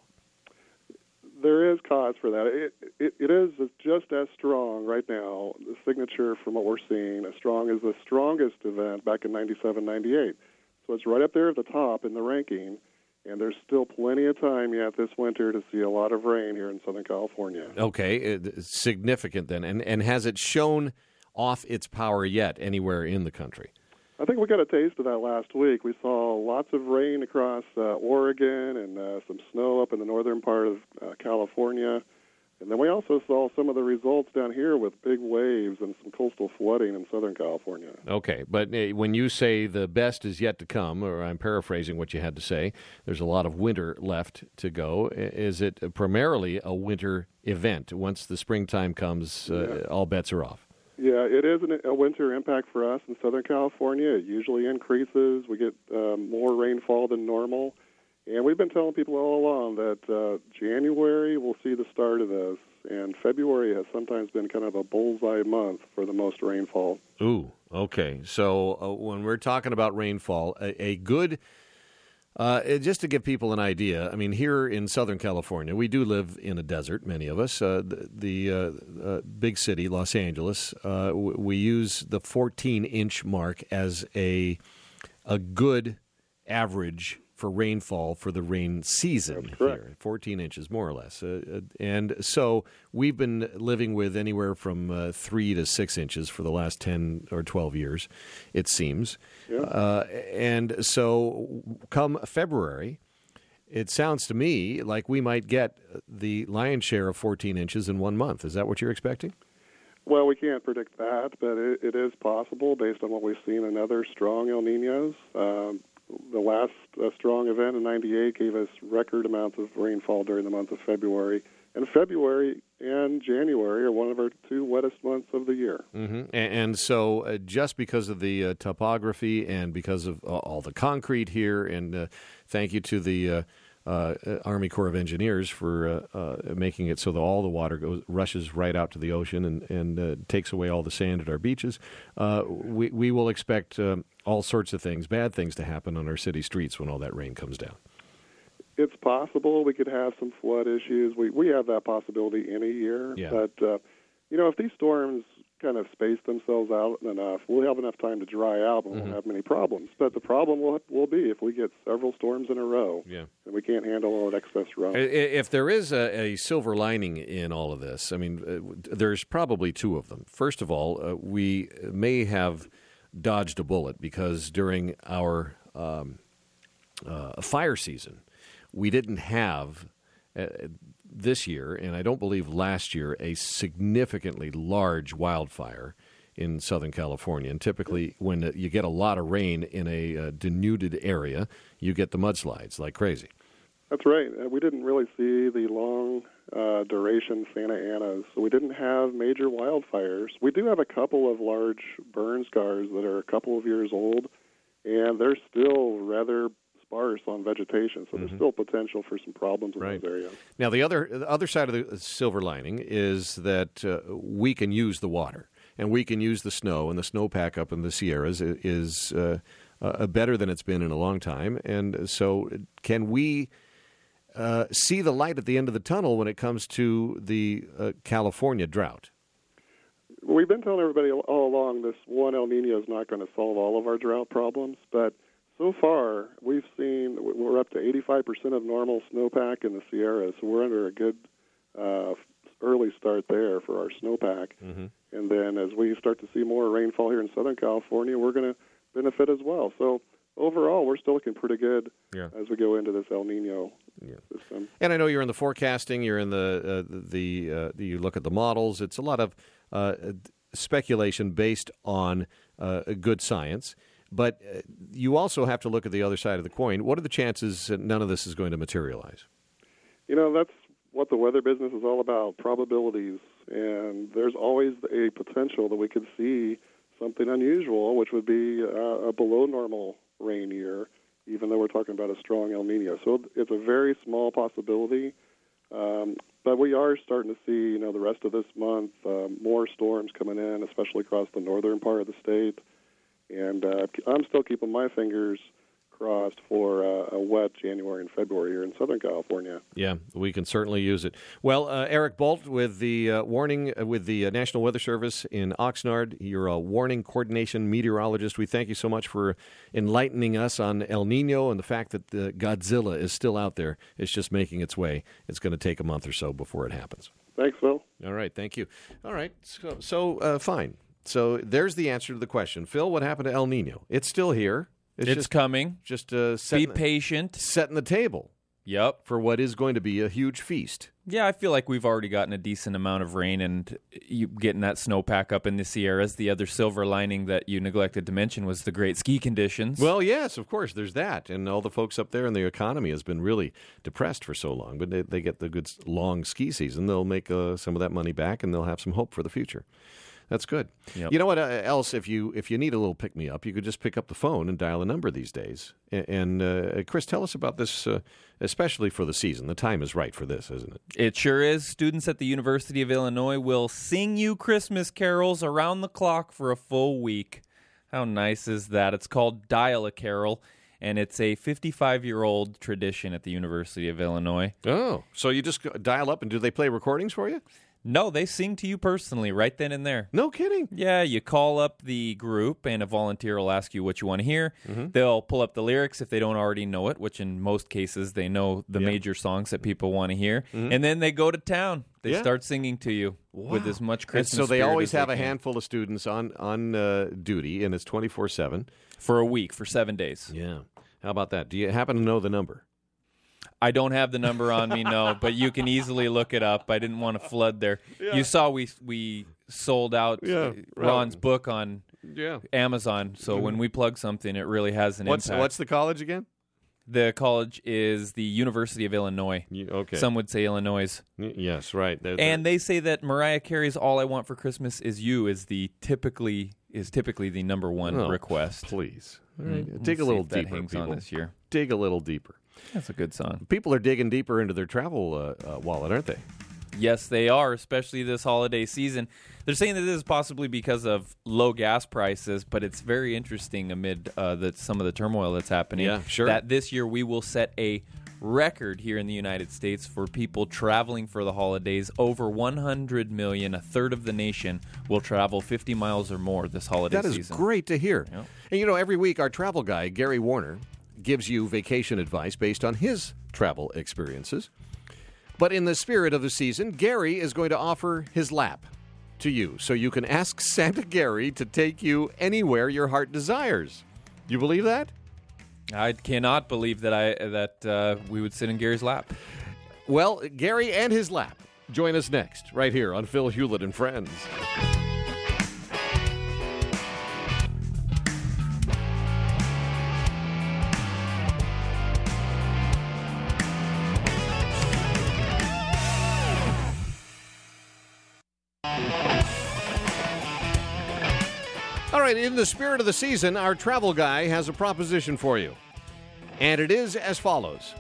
There is cause for that. It, it, it is just as strong right now, the signature from what we're seeing, as strong as the strongest event back in ninety-seven ninety-eight. So it's right up there at the top in the ranking, and there's still plenty of time yet this winter to see a lot of rain here in Southern California. Okay, uh, significant then. And, and has it shown off its power yet anywhere in the country? I think we got a taste of that last week. We saw lots of rain across uh, Oregon and uh, some snow up in the northern part of uh, California. And then we also saw some of the results down here with big waves and some coastal flooding in Southern California. Okay, but uh, when you say the best is yet to come, or I'm paraphrasing what you had to say, there's a lot of winter left to go. Is it primarily a winter event? Once the springtime comes, uh, yeah. all bets are off. Yeah, it is an, a winter impact for us in Southern California. It usually increases. We get um, more rainfall than normal. And we've been telling people all along that uh, January will see the start of this, and February has sometimes been kind of a bullseye month for the most rainfall. Ooh, okay. So uh, when we're talking about rainfall, a, a good, uh, just to give people an idea, I mean, here in Southern California, we do live in a desert, many of us. Uh, the the uh, uh, big city, Los Angeles, uh, w- we use the fourteen-inch mark as a a good average for rainfall for the rain season here, fourteen inches more or less. Uh, and so we've been living with anywhere from uh, three to six inches for the last ten or twelve years, it seems. Yeah. Uh, and so come February, it sounds to me like we might get the lion's share of fourteen inches in one month. Is that what you're expecting? Well, we can't predict that, but it, it is possible based on what we've seen in other strong El Niños. Um, The last uh, strong event in ninety-eight gave us record amounts of rainfall during the month of February. And February and January are one of our two wettest months of the year. Mm-hmm. And, and so uh, just because of the uh, topography and because of uh, all the concrete here, and uh, thank you to the uh, uh, Army Corps of Engineers for uh, uh, making it so that all the water goes rushes right out to the ocean and, and uh, takes away all the sand at our beaches, uh, we, we will expect um, all sorts of things, bad things to happen on our city streets when all that rain comes down. It's possible we could have some flood issues. We we have that possibility any year. Yeah. But, uh, you know, if these storms kind of space themselves out enough, we'll have enough time to dry out and mm-hmm. won't have many problems. But the problem will will be if we get several storms in a row yeah. and we can't handle all that excess runoff. If there is a, a silver lining in all of this, I mean, uh, there's probably two of them. First of all, uh, we may have dodged a bullet because during our um, uh, fire season, we didn't have uh, this year, and I don't believe last year, a significantly large wildfire in Southern California. And typically, when you get a lot of rain in a uh, denuded area, you get the mudslides like crazy. That's right. Uh, we didn't really see the long uh, duration Santa Anas, so we didn't have major wildfires. We do have a couple of large burn scars that are a couple of years old, and they're still rather sparse on vegetation, so mm-hmm. there's still potential for some problems in right. those areas. Now, the other the other side of the silver lining is that uh, we can use the water, and we can use the snow, and the snowpack up in the Sierras is uh, uh, better than it's been in a long time. And so can we uh, see the light at the end of the tunnel when it comes to the uh, California drought? We've been telling everybody all along this one El Niño is not going to solve all of our drought problems, but so far, we've seen we're up to eighty-five percent of normal snowpack in the Sierras, so we're under a good uh, early start there for our snowpack. Mm-hmm. And then as we start to see more rainfall here in Southern California, we're going to benefit as well. So overall, we're still looking pretty good yeah. as we go into this El Niño yeah. system. And I know you're in the forecasting, you're in the, uh, the uh, you look at the models. It's a lot of uh, speculation based on uh, good science. But uh, you also have to look at the other side of the coin. What are the chances that none of this is going to materialize? You know, that's what the weather business is all about, probabilities. And there's always a potential that we could see something unusual, which would be uh, a below normal rain year, even though we're talking about a strong El Niño. So it's a very small possibility. Um, but we are starting to see, you know, the rest of this month, uh, more storms coming in, especially across the northern part of the state. And uh, I'm still keeping my fingers crossed for uh, a wet January and February here in Southern California. Yeah, we can certainly use it. Well, uh, Eric Bolt with the uh, warning uh, with the uh, National Weather Service in Oxnard. You're a warning coordination meteorologist. We thank you so much for enlightening us on El Niño and the fact that the Godzilla is still out there. It's just making its way. It's going to take a month or so before it happens. Thanks, Phil. All right, thank you. All right, so, so uh, fine. So there's the answer to the question. Phil, what happened to El Niño? It's still here. It's, it's just coming. Just uh, Be patient. Setting the table. Yep. for what is going to be a huge feast. Yeah, I feel like we've already gotten a decent amount of rain, and you getting that snowpack up in the Sierras. The other silver lining that you neglected to mention was the great ski conditions. Well, yes, of course, there's that. And all the folks up there, and the economy has been really depressed for so long. But they, they get the good long ski season. They'll make uh, some of that money back, and they'll have some hope for the future. That's good. Yep. You know what uh, else? If you if you need a little pick me up, you could just pick up the phone and dial a number these days. And, and uh, Chris, tell us about this, uh, especially for the season. The time is right for this, isn't it? It sure is. Students at the University of Illinois will sing you Christmas carols around the clock for a full week. How nice is that? It's called Dial a Carol, and it's a fifty-five-year-old tradition at the University of Illinois. Oh, so you just go- dial up, and do they play recordings for you? No, they sing to you personally right then and there. No kidding. Yeah, you call up the group, and a volunteer will ask you what you want to hear. Mm-hmm. They'll pull up the lyrics if they don't already know it, which in most cases they know the yeah. major songs that people want to hear. Mm-hmm. And then they go to town. They yeah. start singing to you wow. with as much Christmas and so they spirit always as have they a can. handful of students on, on uh, duty, and it's twenty-four seven. For a week, for seven days. Yeah. How about that? Do you happen to know the number? I don't have the number on me, no, but you can easily look it up. I didn't want to flood there. Yeah. You saw we we sold out yeah, Ron's right. book on yeah. Amazon, so mm-hmm. when we plug something, it really has an what's, impact. What's the college again? The college is the University of Illinois. You, okay. Some would say Illinois. Y- yes, right. They're, and they're... they say that Mariah Carey's "All I Want for Christmas Is You" is the typically is typically the number one oh, request. Please, all right. mm-hmm. dig we'll a little see if deeper. That hangs people. on this year. Dig a little deeper. That's a good song. People are digging deeper into their travel uh, uh, wallet, aren't they? Yes, they are, especially this holiday season. They're saying that this is possibly because of low gas prices, but it's very interesting amid uh, the, some of the turmoil that's happening. Yeah, sure. That this year we will set a record here in the United States for people traveling for the holidays. Over one hundred million, a third of the nation, will travel fifty miles or more this holiday season. That is season. great to hear. Yep. And, you know, every week our travel guy, Gary Warner, gives you vacation advice based on his travel experiences. But in the spirit of the season, Gary is going to offer his lap to you so you can ask Santa Gary to take you anywhere your heart desires. You believe that? I cannot believe that I that uh, we would sit in Gary's lap. Well, Gary and his lap. Join us next, right here on Phil Hewlett and Friends. All right, in the spirit of the season, our travel guy has a proposition for you. And it is as follows.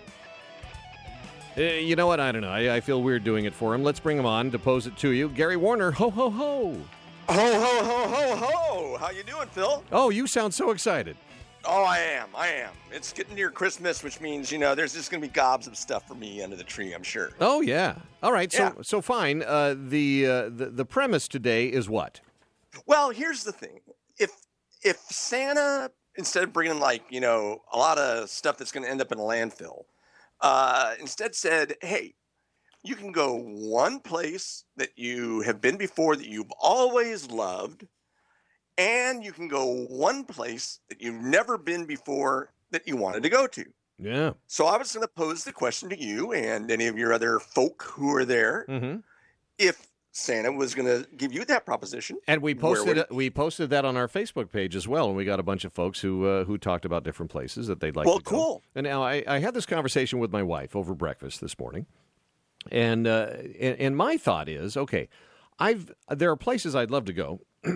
Uh, you know what? I don't know. I, I feel weird doing it for him. Let's bring him on to pose it to you. Gary Warner, ho, ho, ho. Ho, ho, ho, ho, ho. How you doing, Phil? Oh, you sound so excited. Oh, I am. I am. It's getting near Christmas, which means, you know, there's just going to be gobs of stuff for me under the tree, I'm sure. Oh, yeah. All right. So, Yeah. so fine. Uh, the, uh, the the premise today is what? Well, here's the thing. If if Santa, instead of bringing, like, you know, a lot of stuff that's going to end up in a landfill, uh, instead said, hey, you can go one place that you have been before that you've always loved, and you can go one place that you've never been before that you wanted to go to. Yeah. So I was going to pose the question to you and any of your other folk who are there. Mm-hmm. If Santa was going to give you that proposition. And we where posted would- we posted that on our Facebook page as well, and we got a bunch of folks who uh, who talked about different places that they'd like Well, to go. cool. And now I, I had this conversation with my wife over breakfast this morning, and uh, and, and my thought is, okay, I've there are places I'd love to go.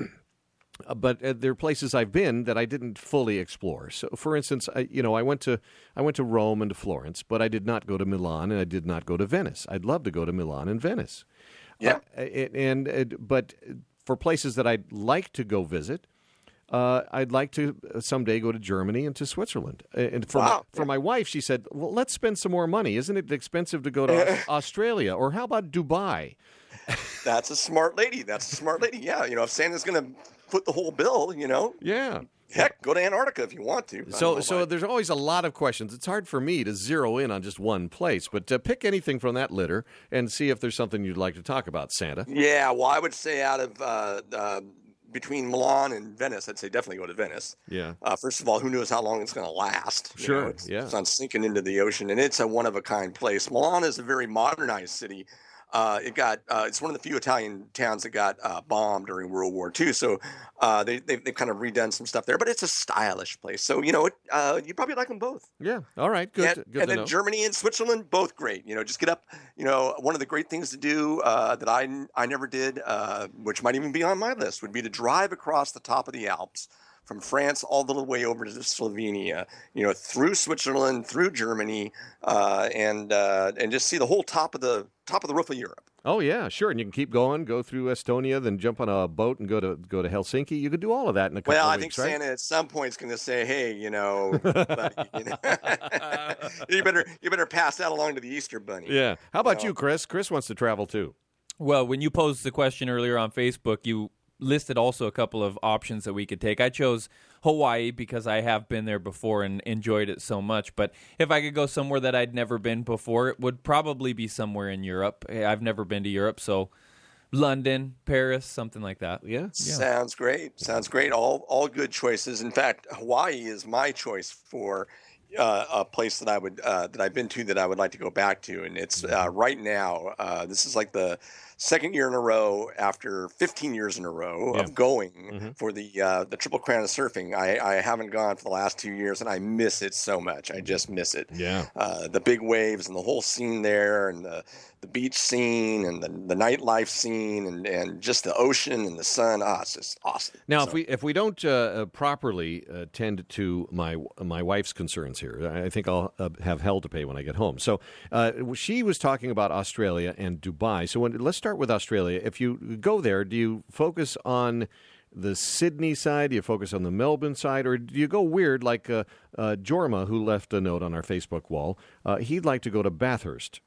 But uh, there are places I've been that I didn't fully explore. So, for instance, I, you know, I went to I went to Rome and to Florence, but I did not go to Milan and I did not go to Venice. I'd love to go to Milan and Venice. Yeah. Uh, and, and uh, but for places that I'd like to go visit, uh, I'd like to someday go to Germany and to Switzerland. And for Wow. my, for my wife, she said, "Well, let's spend some more money. Isn't it expensive to go to Australia? Or how about Dubai?" That's a smart lady. That's a smart lady. Yeah. You know, if Santa's going to foot the whole bill, you know, Yeah. heck, go to Antarctica if you want to. I don't So, know so about- there's always a lot of questions. It's hard for me to zero in on just one place, but uh, pick anything from that litter and see if there's something you'd like to talk about, Santa. Yeah, well, I would say out of uh, uh, between Milan and Venice, I'd say definitely go to Venice. Yeah. Uh, first of all, who knows how long it's going to last? You Sure. know, it's, yeah. it's on sinking into the ocean, and it's a one of a kind place. Milan is a very modernized city. Uh, it got uh, it's one of the few Italian towns that got uh, bombed during World War Two. So uh, they they've, they've kind of redone some stuff there, but it's a stylish place. So you know, it, uh, you probably like them both. Yeah. All right. Good. And, good and to then know. Germany and Switzerland, both great. You know, just get up. You know, one of the great things to do uh, that I I never did, uh, which might even be on my list, would be to drive across the top of the Alps from France all the way over to Slovenia, you know, through Switzerland, through Germany, uh, and uh, and just see the whole top of the top of the roof of Europe. Oh yeah, sure. And you can keep going, go through Estonia, then jump on a boat and go to go to Helsinki. You could do all of that in a couple Well, of I weeks, think right? Santa at some point is going to say, "Hey, you know, buddy, you, know you better you better pass that along to the Easter Bunny." Yeah. How about You you, know. Chris? Chris wants to travel too. Well, when you posed the question earlier on Facebook, you listed also a couple of options that we could take. I chose Hawaii because I have been there before and enjoyed it so much. But if I could go somewhere that I'd never been before, it would probably be somewhere in Europe. I've never been to Europe, so London, Paris, something like that. Yeah. Sounds great. Sounds great. All all good choices. In fact, Hawaii is my choice for uh, a place that I would uh, that I've been to that I would like to go back to, and it's uh, right now. Uh, this is like the second year in a row after fifteen years in a row Yeah. of going Mm-hmm. for the uh, the Triple Crown of Surfing. I, I haven't gone for the last two years, and I miss it so much. I just miss it. Yeah. Uh, the big waves and the whole scene there, and the the beach scene and the, the nightlife scene, and, and just the ocean and the sun. Ah, it's just awesome. Now, So- if we if we don't uh, uh, properly uh, tend to my my wife's concerns here, I think I'll uh, have hell to pay when I get home. So uh, she was talking about Australia and Dubai. So when, let's start with Australia. If you go there, do you focus on the Sydney side? Do you focus on the Melbourne side, or do you go weird like uh, uh, Jorma, who left a note on our Facebook wall? Uh, he'd like to go to Bathurst.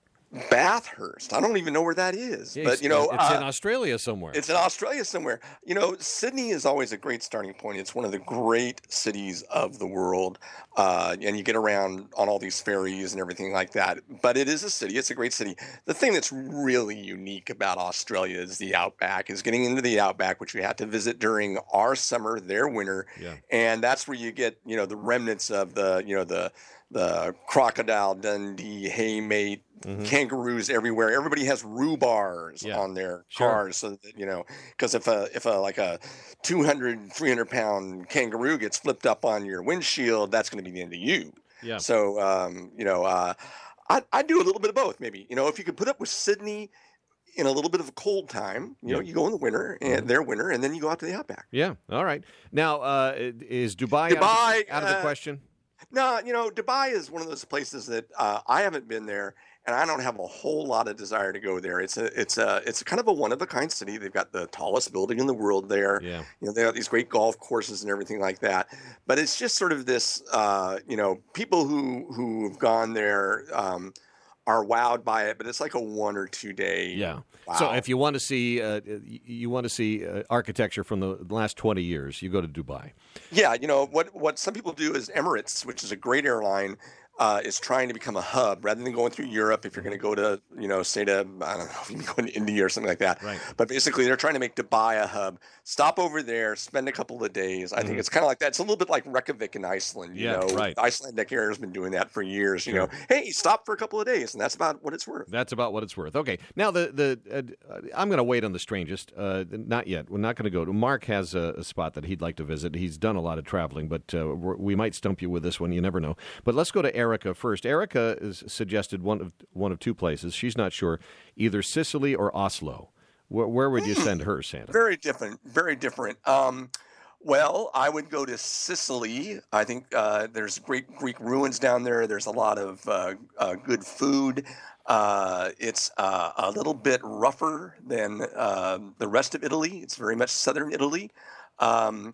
Bathurst. I don't even know where that is, Yeah, but it's- you know, it's uh, in Australia somewhere. it's in Australia somewhere. You know, Sydney is always a great starting point. It's one of the great cities of the world, uh, and you get around on all these ferries and everything like that. But it is a city. It's a great city. The thing that's really unique about Australia is the outback. Is getting into the outback, which we had to visit during our summer, their winter, Yeah. and that's where you get you know the remnants of the you know the the crocodile Dundee, haymate, kangaroos everywhere. Everybody has rhubars Yeah. on their Sure. cars, so that, you know, because if a if a like a two hundred, three hundred pound kangaroo gets flipped up on your windshield, that's going to be the end of you. Yeah. So um, you know, uh, I I do a little bit of both. Maybe you know, if you could put up with Sydney in a little bit of a cold time, you know, Yeah. you go in the winter and their winter, and then you go out to the outback. Yeah. All right. Now, uh, is Dubai, out, Dubai, of the, out of the uh, question? No, you know, Dubai is one of those places that uh, I haven't been there, and I don't have a whole lot of desire to go there. It's a, it's a, it's kind of a one of a kind city. They've got the tallest building in the world there. Yeah. You know, they got these great golf courses and everything like that. But it's just sort of this, uh, you know, people who who've gone there um, are wowed by it, but it's like a one or two day. Yeah. Wow. So if you want to see, uh, you want to see uh, architecture from the last twenty years, you go to Dubai. Yeah, you know what? What some people do is Emirates, which is a great airline, uh, is trying to become a hub rather than going through Europe. If you're going to go to, you know, say to I don't know, if you're going to India or something like that. Right. But basically, they're trying to make Dubai a hub. Stop over there, spend a couple of days. I think it's kind of like that. It's a little bit like Reykjavik in Iceland. You Yeah, know, right. Icelandic Air has been doing that for years. You Sure. know, hey, stop for a couple of days, and that's about what it's worth. That's about what it's worth. Okay. Now, the the uh, I'm going to wait on the strangest. Uh, not yet. We're not going to go to. Mark has a, a spot that he'd like to visit. He's done a lot of traveling, but uh, we're, we might stump you with this one. You never know. But let's go to Erica first. Erica has suggested one of one of two places. She's not sure, either Sicily or Oslo. Where, where would you send her, Santa? Very different, very different. Um, well, I would go to Sicily. I think uh, there's great Greek ruins down there. There's a lot of uh, uh, good food. Uh, it's uh, a little bit rougher than uh, the rest of Italy. It's very much southern Italy. Um,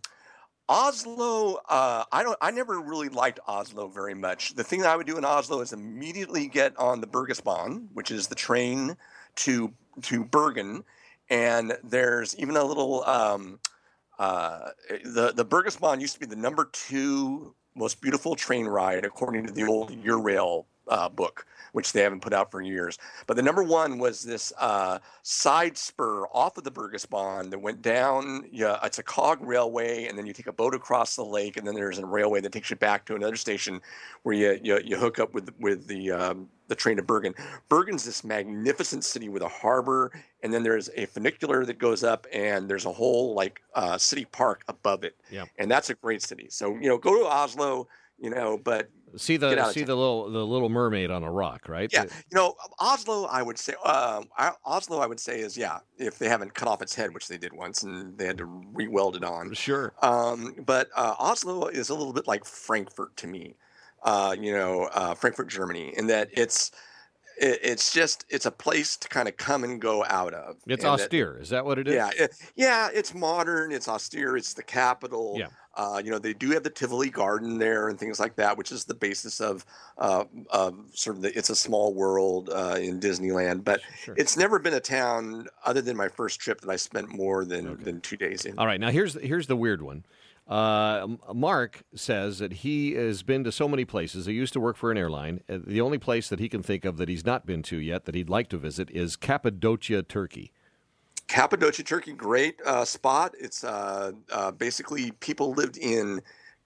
Oslo, uh, I don't. I never really liked Oslo very much. The thing that I would do in Oslo is immediately get on the Bergensbahn, which is the train to to Bergen, and there's even a little. Um, uh, the the Bergensbahn used to be the number two most beautiful train ride according to the old Eurail uh, book, which they haven't put out for years. But the number one was this uh, side spur off of the Burgesbahn that went down. Yeah, it's a cog railway, and then you take a boat across the lake, and then there's a railway that takes you back to another station where you you, you hook up with with the um, the train to Bergen. Bergen's this magnificent city with a harbor, and then there's a funicular that goes up, and there's a whole like uh, city park above it. Yeah. And that's a great city. So you know, go to Oslo. You know, but see the see the little the little mermaid on a rock, right? Yeah, you know, Oslo. I would say um, Oslo. I would say is yeah. If they haven't cut off its head, which they did once, and they had to re-weld it on. Sure. Um, but uh, Oslo is a little bit like Frankfurt to me. Uh, you know, uh, Frankfurt, Germany, in that it's it, it's just it's a place to kind of come and go out of. It's and austere. That, is that what it is? Yeah, it, yeah. It's modern. It's austere. It's the capital. Yeah. Uh, you know, they do have the Tivoli Garden there and things like that, which is the basis of, uh, of sort of the It's a Small World uh, in Disneyland. But sure. It's never been a town, other than my first trip, that I spent more than, okay. than two days in. All right, now here's here's the weird one. Uh, Mark says that he has been to so many places. He used to work for an airline. Uh, the only place that he can think of that he's not been to yet that he'd like to visit is Cappadocia, Turkey. Cappadocia, Turkey, great uh, spot. It's uh, uh, basically people lived in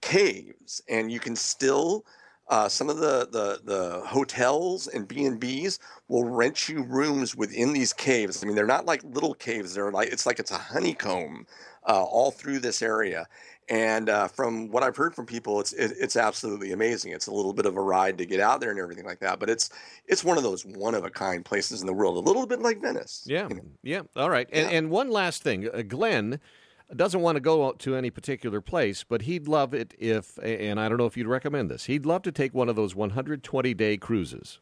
caves, and you can still uh, some of the, the the hotels and B and B's will rent you rooms within these caves. I mean, they're not like little caves. They're like it's like it's a honeycomb uh, all through this area. And uh, from what I've heard from people, it's it, it's absolutely amazing. It's a little bit of a ride to get out there and everything like that, but it's it's one of those one of a kind places in the world, a little bit like Venice. Yeah, you know? yeah. All right. And, Yeah. and one last thing, uh, Glenn doesn't want to go to any particular place, but he'd love it if, and I don't know if you'd recommend this, he'd love to take one of those one hundred twenty day cruises.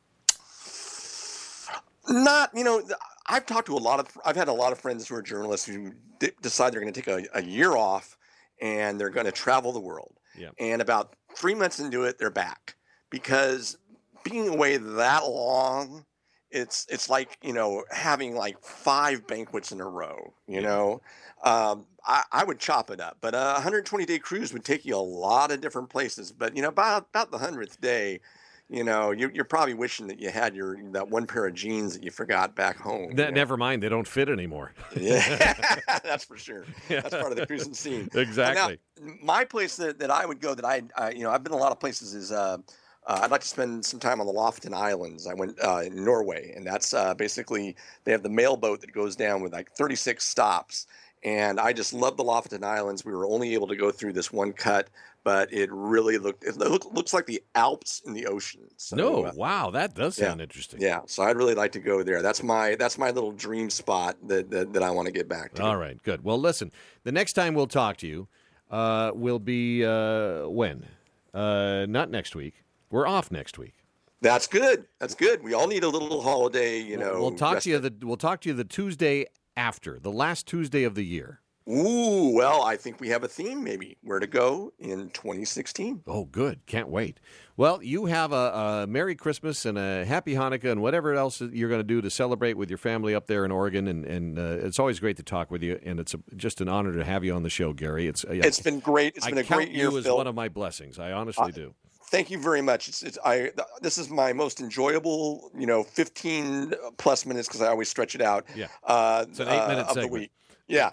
Not, you know, I've talked to a lot of, I've had a lot of friends who are journalists who d- decide they're going to take a, a year off and they're going to travel the world. Yeah. And about three months into it, they're back because being away that long, it's it's like, you know, having like five banquets in a row, you know. Um, I, I would chop it up, but a one hundred twenty day cruise would take you a lot of different places. But, you know, about, about the hundredth day, you know, you, you're probably wishing that you had your that one pair of jeans that you forgot back home. That, you know? never mind, they don't fit anymore. Yeah, that's for sure. That's part of the cruising scene. Exactly. Now, my place that, that I would go that I, I, you know, I've been a lot of places is uh, uh, I'd like to spend some time on the Lofoten Islands. I went uh, in Norway, and that's uh, basically they have the mail boat that goes down with like thirty-six stops. And I just love the Lofoten Islands. We were only able to go through this one cut, but it really looked it look, looks like the Alps in the ocean. So, no, uh, wow, that does sound yeah, interesting. Yeah, so I'd really like to go there. That's my that's my little dream spot that that, that I want to get back to. All right, good. Well, listen, the next time we'll talk to you uh, will be uh, when? Uh, not next week. We're off next week. That's good. That's good. We all need a little holiday, you know. We'll talk to you respite. the we'll talk to you the Tuesday after, the last Tuesday of the year. Ooh, well, I think we have a theme maybe. Where to go in twenty sixteen. Oh, good. Can't wait. Well, you have a, a Merry Christmas and a Happy Hanukkah and whatever else you're going to do to celebrate with your family up there in Oregon. And, and uh, it's always great to talk with you. And it's a, just an honor to have you on the show, Gary. It's uh, It's been great. It's I been a count great year, you as Phil. one of my blessings. I honestly Uh, do. Thank you very much. It's, it's I. This is my most enjoyable, you know, fifteen plus minutes because I always stretch it out. Yeah. Uh, It's an eight-minute uh, of the segment. week. Yeah.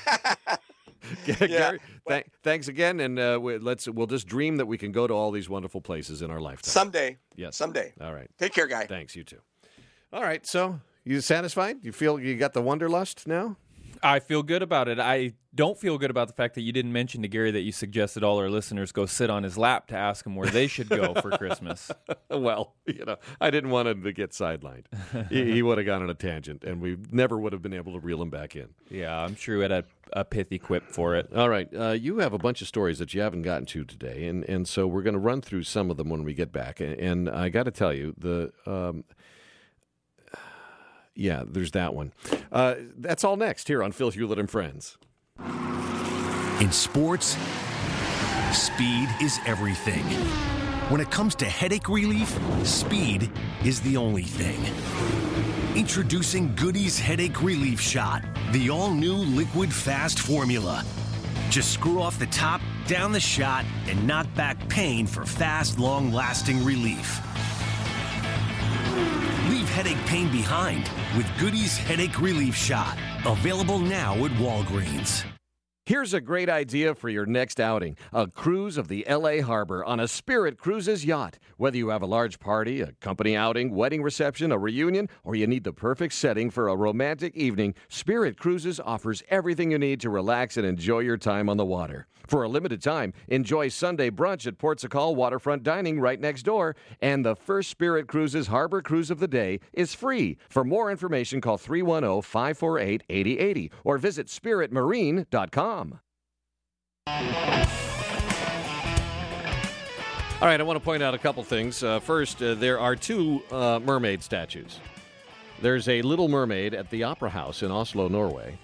Gary, well- th- thanks again, and uh, we, let's we'll just dream that we can go to all these wonderful places in our lifetime. Someday. Yes. Someday. All right. Take care, guy. Thanks. You too. All right. So you satisfied? You feel you got the wanderlust now? I feel good about it. I don't feel good about the fact that you didn't mention to Gary that you suggested all our listeners go sit on his lap to ask him where they should go for Christmas. Well, you know, I didn't want him to get sidelined. he he would have gone on a tangent, and we never would have been able to reel him back in. Yeah, I'm sure we had a, a pithy quip for it. All right. Uh, you have a bunch of stories that you haven't gotten to today, and, and so we're going to run through some of them when we get back. And, and I got to tell you, the um, yeah, there's that one. Uh, that's all next here on Phil Hewlett and Friends. In sports, speed is everything. When it comes to headache relief, speed is the only thing. Introducing Goody's Headache Relief Shot, the all-new liquid fast formula. Just screw off the top, down the shot, and knock back pain for fast, long-lasting relief. headache pain behind with Goody's Headache Relief Shot. Available now at Walgreens. Here's a great idea for your next outing. A cruise of the L A Harbor on a Spirit Cruises yacht. Whether you have a large party, a company outing, wedding reception, a reunion, or you need the perfect setting for a romantic evening, Spirit Cruises offers everything you need to relax and enjoy your time on the water. For a limited time, enjoy Sunday brunch at Port Sacal Waterfront Dining right next door, and the first Spirit Cruises Harbor Cruise of the day is free. For more information, call three one zero, five four eight, eight zero eight zero or visit spirit marine dot com. All right, I want to point out a couple things. Uh, first, uh, there are two uh, mermaid statues. There's a Little Mermaid at the Opera House in Oslo, Norway.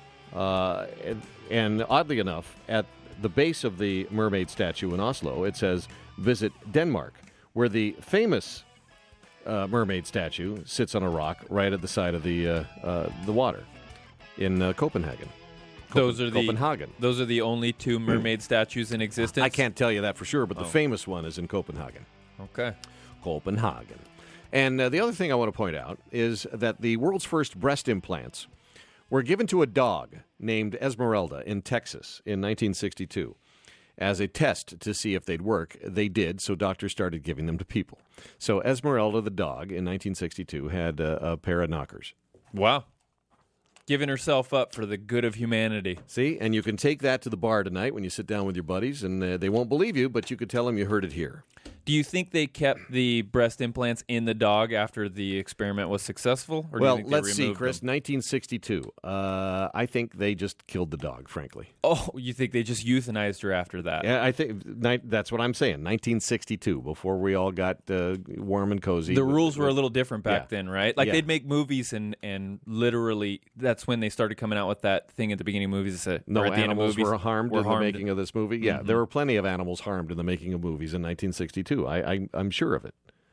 Uh, and, and oddly enough, at the base of the mermaid statue in Oslo, it says, visit Denmark, where the famous uh, mermaid statue sits on a rock right at the side of the, uh, uh, the water in uh, Copenhagen. Those are the Copenhagen. Those are the only two mermaid statues in existence? I can't tell you that for sure, but oh. the famous one is in Copenhagen. Okay. Copenhagen. And uh, the other thing I want to point out is that the world's first breast implants were given to a dog named Esmeralda in Texas in nineteen sixty-two. As a test to see if they'd work, they did, so doctors started giving them to people. So Esmeralda the dog in nineteen sixty-two had uh, a pair of knockers. Wow. Giving herself up for the good of humanity. See, and you can take that to the bar tonight when you sit down with your buddies, and uh, they won't believe you, but you could tell them you heard it here. Do you think they kept the breast implants in the dog after the experiment was successful? Or do well, you think they let's see, removed Chris. them? nineteen sixty-two. Uh, I think they just killed the dog, frankly. Oh, you think they just euthanized her after that? Yeah, I think ni- that's what I'm saying. nineteen sixty-two, before we all got uh, warm and cozy. The rules were a little different back Yeah. then, right? Like Yeah. they'd make movies, and, and literally that's when they started coming out with that thing at the beginning of movies. That said, No or at the end of animals movies, were harmed were in harmed. the making of this movie. Yeah, Mhm. there were plenty of animals harmed in the making of movies in nineteen sixty-two. I, I, I'm sure of it.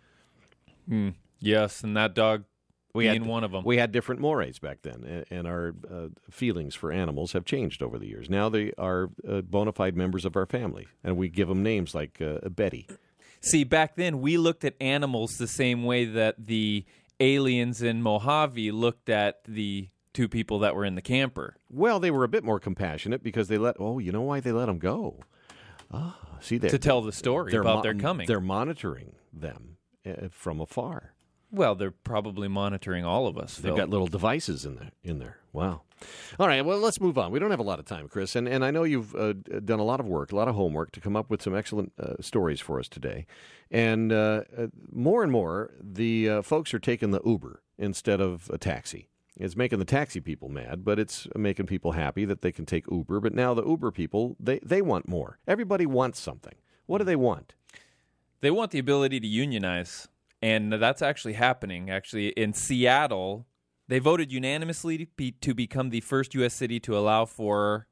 Hmm. Yes, and that dog We being had, one of them. We had different mores back then, and, and our uh, feelings for animals have changed over the years. Now they are uh, bona fide members of our family, and we give them names like uh, Betty. See, back then we looked at animals the same way that the aliens in Mojave looked at the two people that were in the camper. Well, they were a bit more compassionate because they let, oh, you know why they let them go? Ah, see, they, To tell the story they're about mo- their coming. They're monitoring them uh, from afar. Well, they're probably monitoring all of us. They've Phil. got little devices in there. In there. Wow. All right. Well, let's move on. We don't have a lot of time, Chris, and and I know you've uh, done a lot of work, a lot of homework to come up with some excellent uh, stories for us today. And uh, uh, more and more, the uh, folks are taking the Uber instead of a taxi. It's making the taxi people mad, but it's making people happy that they can take Uber. But now the Uber people, they, they want more. Everybody wants something. What do they want? They want the ability to unionize, and that's actually happening. Actually, in Seattle, they voted unanimously to, be, to become the first U S city to allow for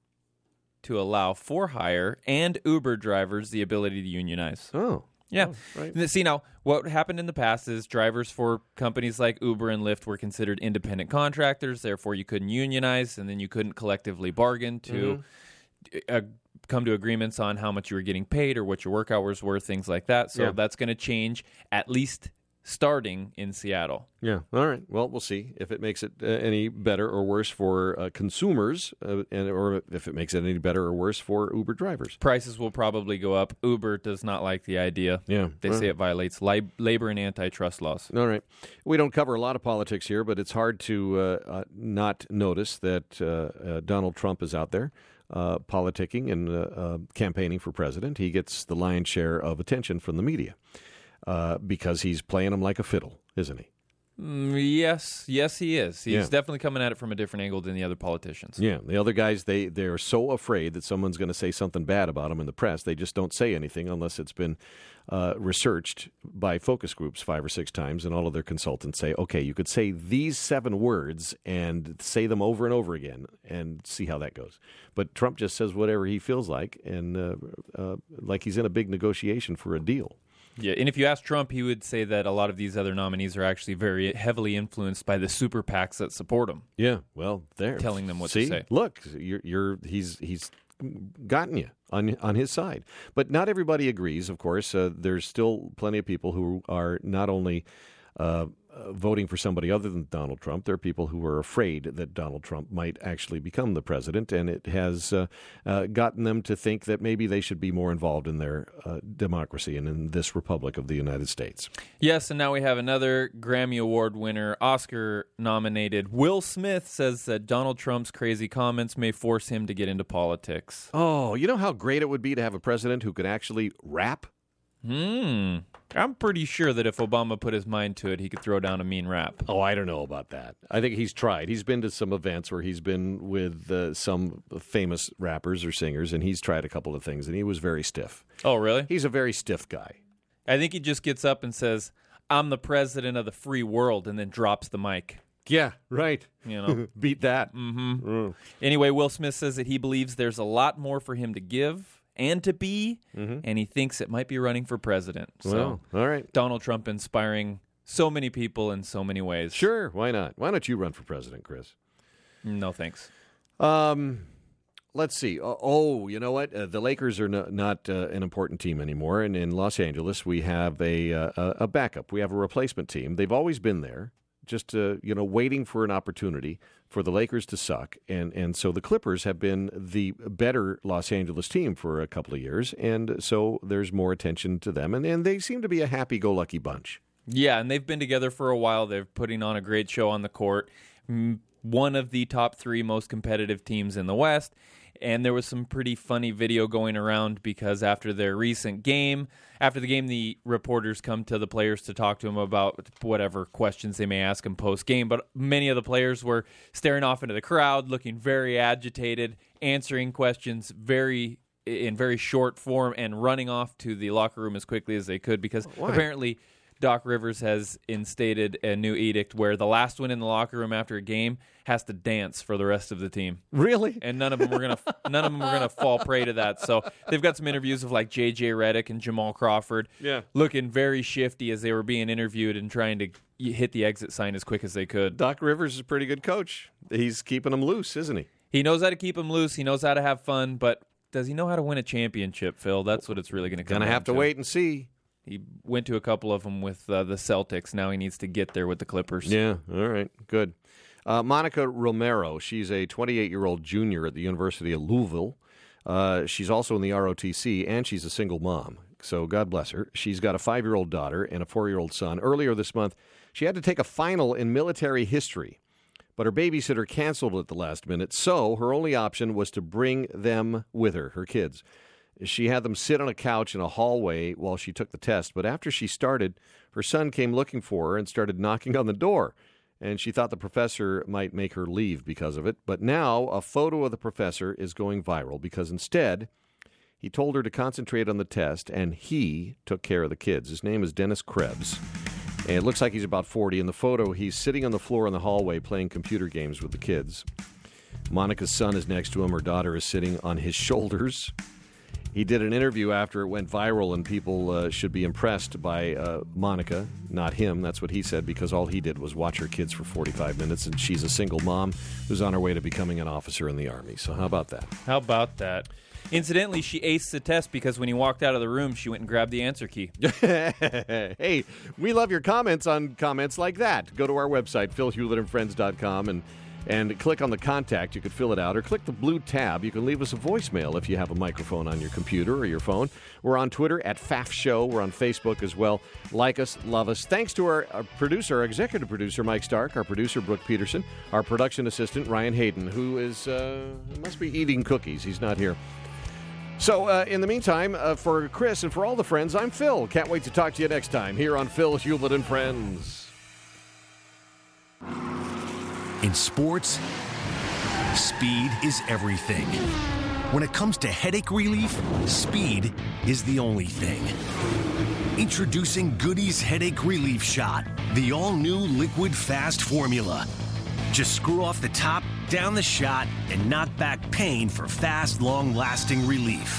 to allow for hire and Uber drivers the ability to unionize. Oh. Yeah. Oh, right. And See, now, what happened in the past is drivers for companies like Uber and Lyft were considered independent contractors. Therefore, you couldn't unionize, and then you couldn't collectively bargain to Mm-hmm. uh, come to agreements on how much you were getting paid or what your work hours were, things like that. So Yeah. that's going to change, at least starting in Seattle. Yeah. All right. Well, we'll see if it makes it uh, any better or worse for uh, consumers, uh, and or if it makes it any better or worse for Uber drivers. Prices will probably go up. Uber does not like the idea. Yeah. They Well. say it violates lib- labor and antitrust laws. All right. We don't cover a lot of politics here, but it's hard to uh, uh, not notice that uh, uh, Donald Trump is out there uh, politicking and uh, uh, campaigning for president. He gets the lion's share of attention from the media uh, because he's playing them like a fiddle, isn't he? Mm, yes, yes, he is. He's Yeah. definitely coming at it from a different angle than the other politicians. Yeah. The other guys, they, they're so afraid that someone's going to say something bad about them in the press, they just don't say anything unless it's been uh, researched by focus groups five or six times, and all of their consultants say, okay, you could say these seven words and say them over and over again and see how that goes. But Trump just says whatever he feels like, and uh, uh, like he's in a big negotiation for a deal. Yeah, and if you ask Trump, he would say that a lot of these other nominees are actually very heavily influenced by the super PACs that support him. Yeah, well, there, Telling them what See? to say. Look, you're, you're he's he's gotten you on on his side, but not everybody agrees. Of course, uh, there's still plenty of people who are not only uh, uh, voting for somebody other than Donald Trump. There are people who are afraid that Donald Trump might actually become the president, and it has uh, uh, gotten them to think that maybe they should be more involved in their uh, democracy and in this republic of the United States. Yes, and now we have another Grammy Award winner, Oscar-nominated Will Smith, says that Donald Trump's crazy comments may force him to get into politics. Oh, you know how great it would be to have a president who could actually rap? Hmm. I'm pretty sure that if Obama put his mind to it, he could throw down a mean rap. Oh, I don't know about that. I think he's tried. He's been to some events where he's been with uh, some famous rappers or singers, and he's tried a couple of things, and he was very stiff. Oh, really? He's a very stiff guy. I think he just gets up and says, I'm the president of the free world, and then drops the mic. Yeah, right. You know, beat that. Mm-hmm. Mm. Anyway, Will Smith says that he believes there's a lot more for him to give and to be, mm-hmm. and he thinks it might be running for president. So, well, all right. Donald Trump inspiring so many people in so many ways. Sure, why not? Why don't you run for president, Chris? No, thanks. Um, let's see. Oh, oh you know what? Uh, the Lakers are no, not uh, an important team anymore, and in Los Angeles we have a uh, a backup. We have a replacement team. They've always been there, just uh, you know, waiting for an opportunity for the Lakers to suck, and and so the Clippers have been the better Los Angeles team for a couple of years, and so there's more attention to them, and, and they seem to be a happy-go-lucky bunch. Yeah, and they've been together for a while. They're putting on a great show on the court. One of the top three most competitive teams in the West. And there was some pretty funny video going around because after their recent game, after the game, the reporters come to the players to talk to them about whatever questions they may ask them post-game. But many of the players were staring off into the crowd, looking very agitated, answering questions very in very short form, and running off to the locker room as quickly as they could because Why? apparently Doc Rivers has instated a new edict where the last one in the locker room after a game has to dance for the rest of the team. Really? And none of them were gonna none of them were gonna fall prey to that. So they've got some interviews of like J J Redick and Jamal Crawford, yeah, looking very shifty as they were being interviewed and trying to hit the exit sign as quick as they could. Doc Rivers is a pretty good coach. He's keeping them loose, isn't he? He knows how to keep them loose. He knows how to have fun, but does he know how to win a championship, Phil? That's what it's really going to come. Gonna have to, to wait and see. He went to a couple of them with uh, the Celtics. Now he needs to get there with the Clippers. Yeah, all right, good. Uh, Monica Romero, she's a twenty-eight-year-old junior at the University of Louisville. Uh, she's also in the R O T C, and she's a single mom, so God bless her. She's got a five-year-old daughter and a four-year-old son. Earlier this month, she had to take a final in military history, but her babysitter canceled at the last minute, so her only option was to bring them with her, her kids. She had them sit on a couch in a hallway while she took the test, but after she started, her son came looking for her and started knocking on the door, and she thought the professor might make her leave because of it. But now a photo of the professor is going viral because instead he told her to concentrate on the test, and he took care of the kids. His name is Dennis Krebs, and it looks like he's about forty. In the photo, he's sitting on the floor in the hallway playing computer games with the kids. Monica's son is next to him. Her daughter is sitting on his shoulders. He did an interview after it went viral, and people uh, should be impressed by uh, Monica, not him. That's what he said, because all he did was watch her kids for forty-five minutes, and she's a single mom who's on her way to becoming an officer in the Army. So how about that? How about that? Incidentally, she aced the test because when he walked out of the room, she went and grabbed the answer key. Hey, we love your comments on comments like that. Go to our website, phil hewlett and friends dot com, and And click on the contact. You could fill it out, or click the blue tab. You can leave us a voicemail if you have a microphone on your computer or your phone. We're on Twitter at F A F Show. We're on Facebook as well. Like us, love us. Thanks to our, our producer, our executive producer, Mike Stark, our producer, Brooke Peterson, our production assistant, Ryan Hayden, who is uh, must be eating cookies. He's not here. So, uh, in the meantime, uh, for Chris and for all the friends, I'm Phil. Can't wait to talk to you next time here on Phil Hewlett and Friends. In sports, speed is everything. When it comes to headache relief, speed is the only thing. Introducing Goody's Headache Relief Shot, the all-new liquid fast formula. Just screw off the top, down the shot, and knock back pain for fast, long-lasting relief.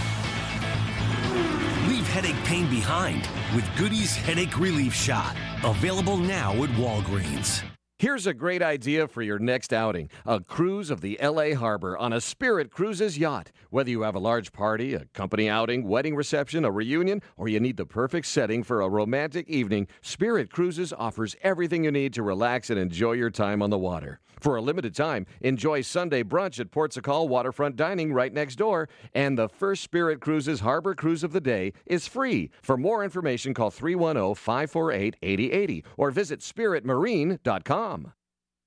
Leave headache pain behind with Goody's Headache Relief Shot. Available now at Walgreens. Here's a great idea for your next outing. A cruise of the L A Harbor on a Spirit Cruises yacht. Whether you have a large party, a company outing, wedding reception, a reunion, or you need the perfect setting for a romantic evening, Spirit Cruises offers everything you need to relax and enjoy your time on the water. For a limited time, enjoy Sunday brunch at Port Sacal Waterfront Dining right next door, and the first Spirit Cruises Harbor Cruise of the day is free. For more information, call three one zero, five four eight, eight zero eight zero or visit spirit marine dot com.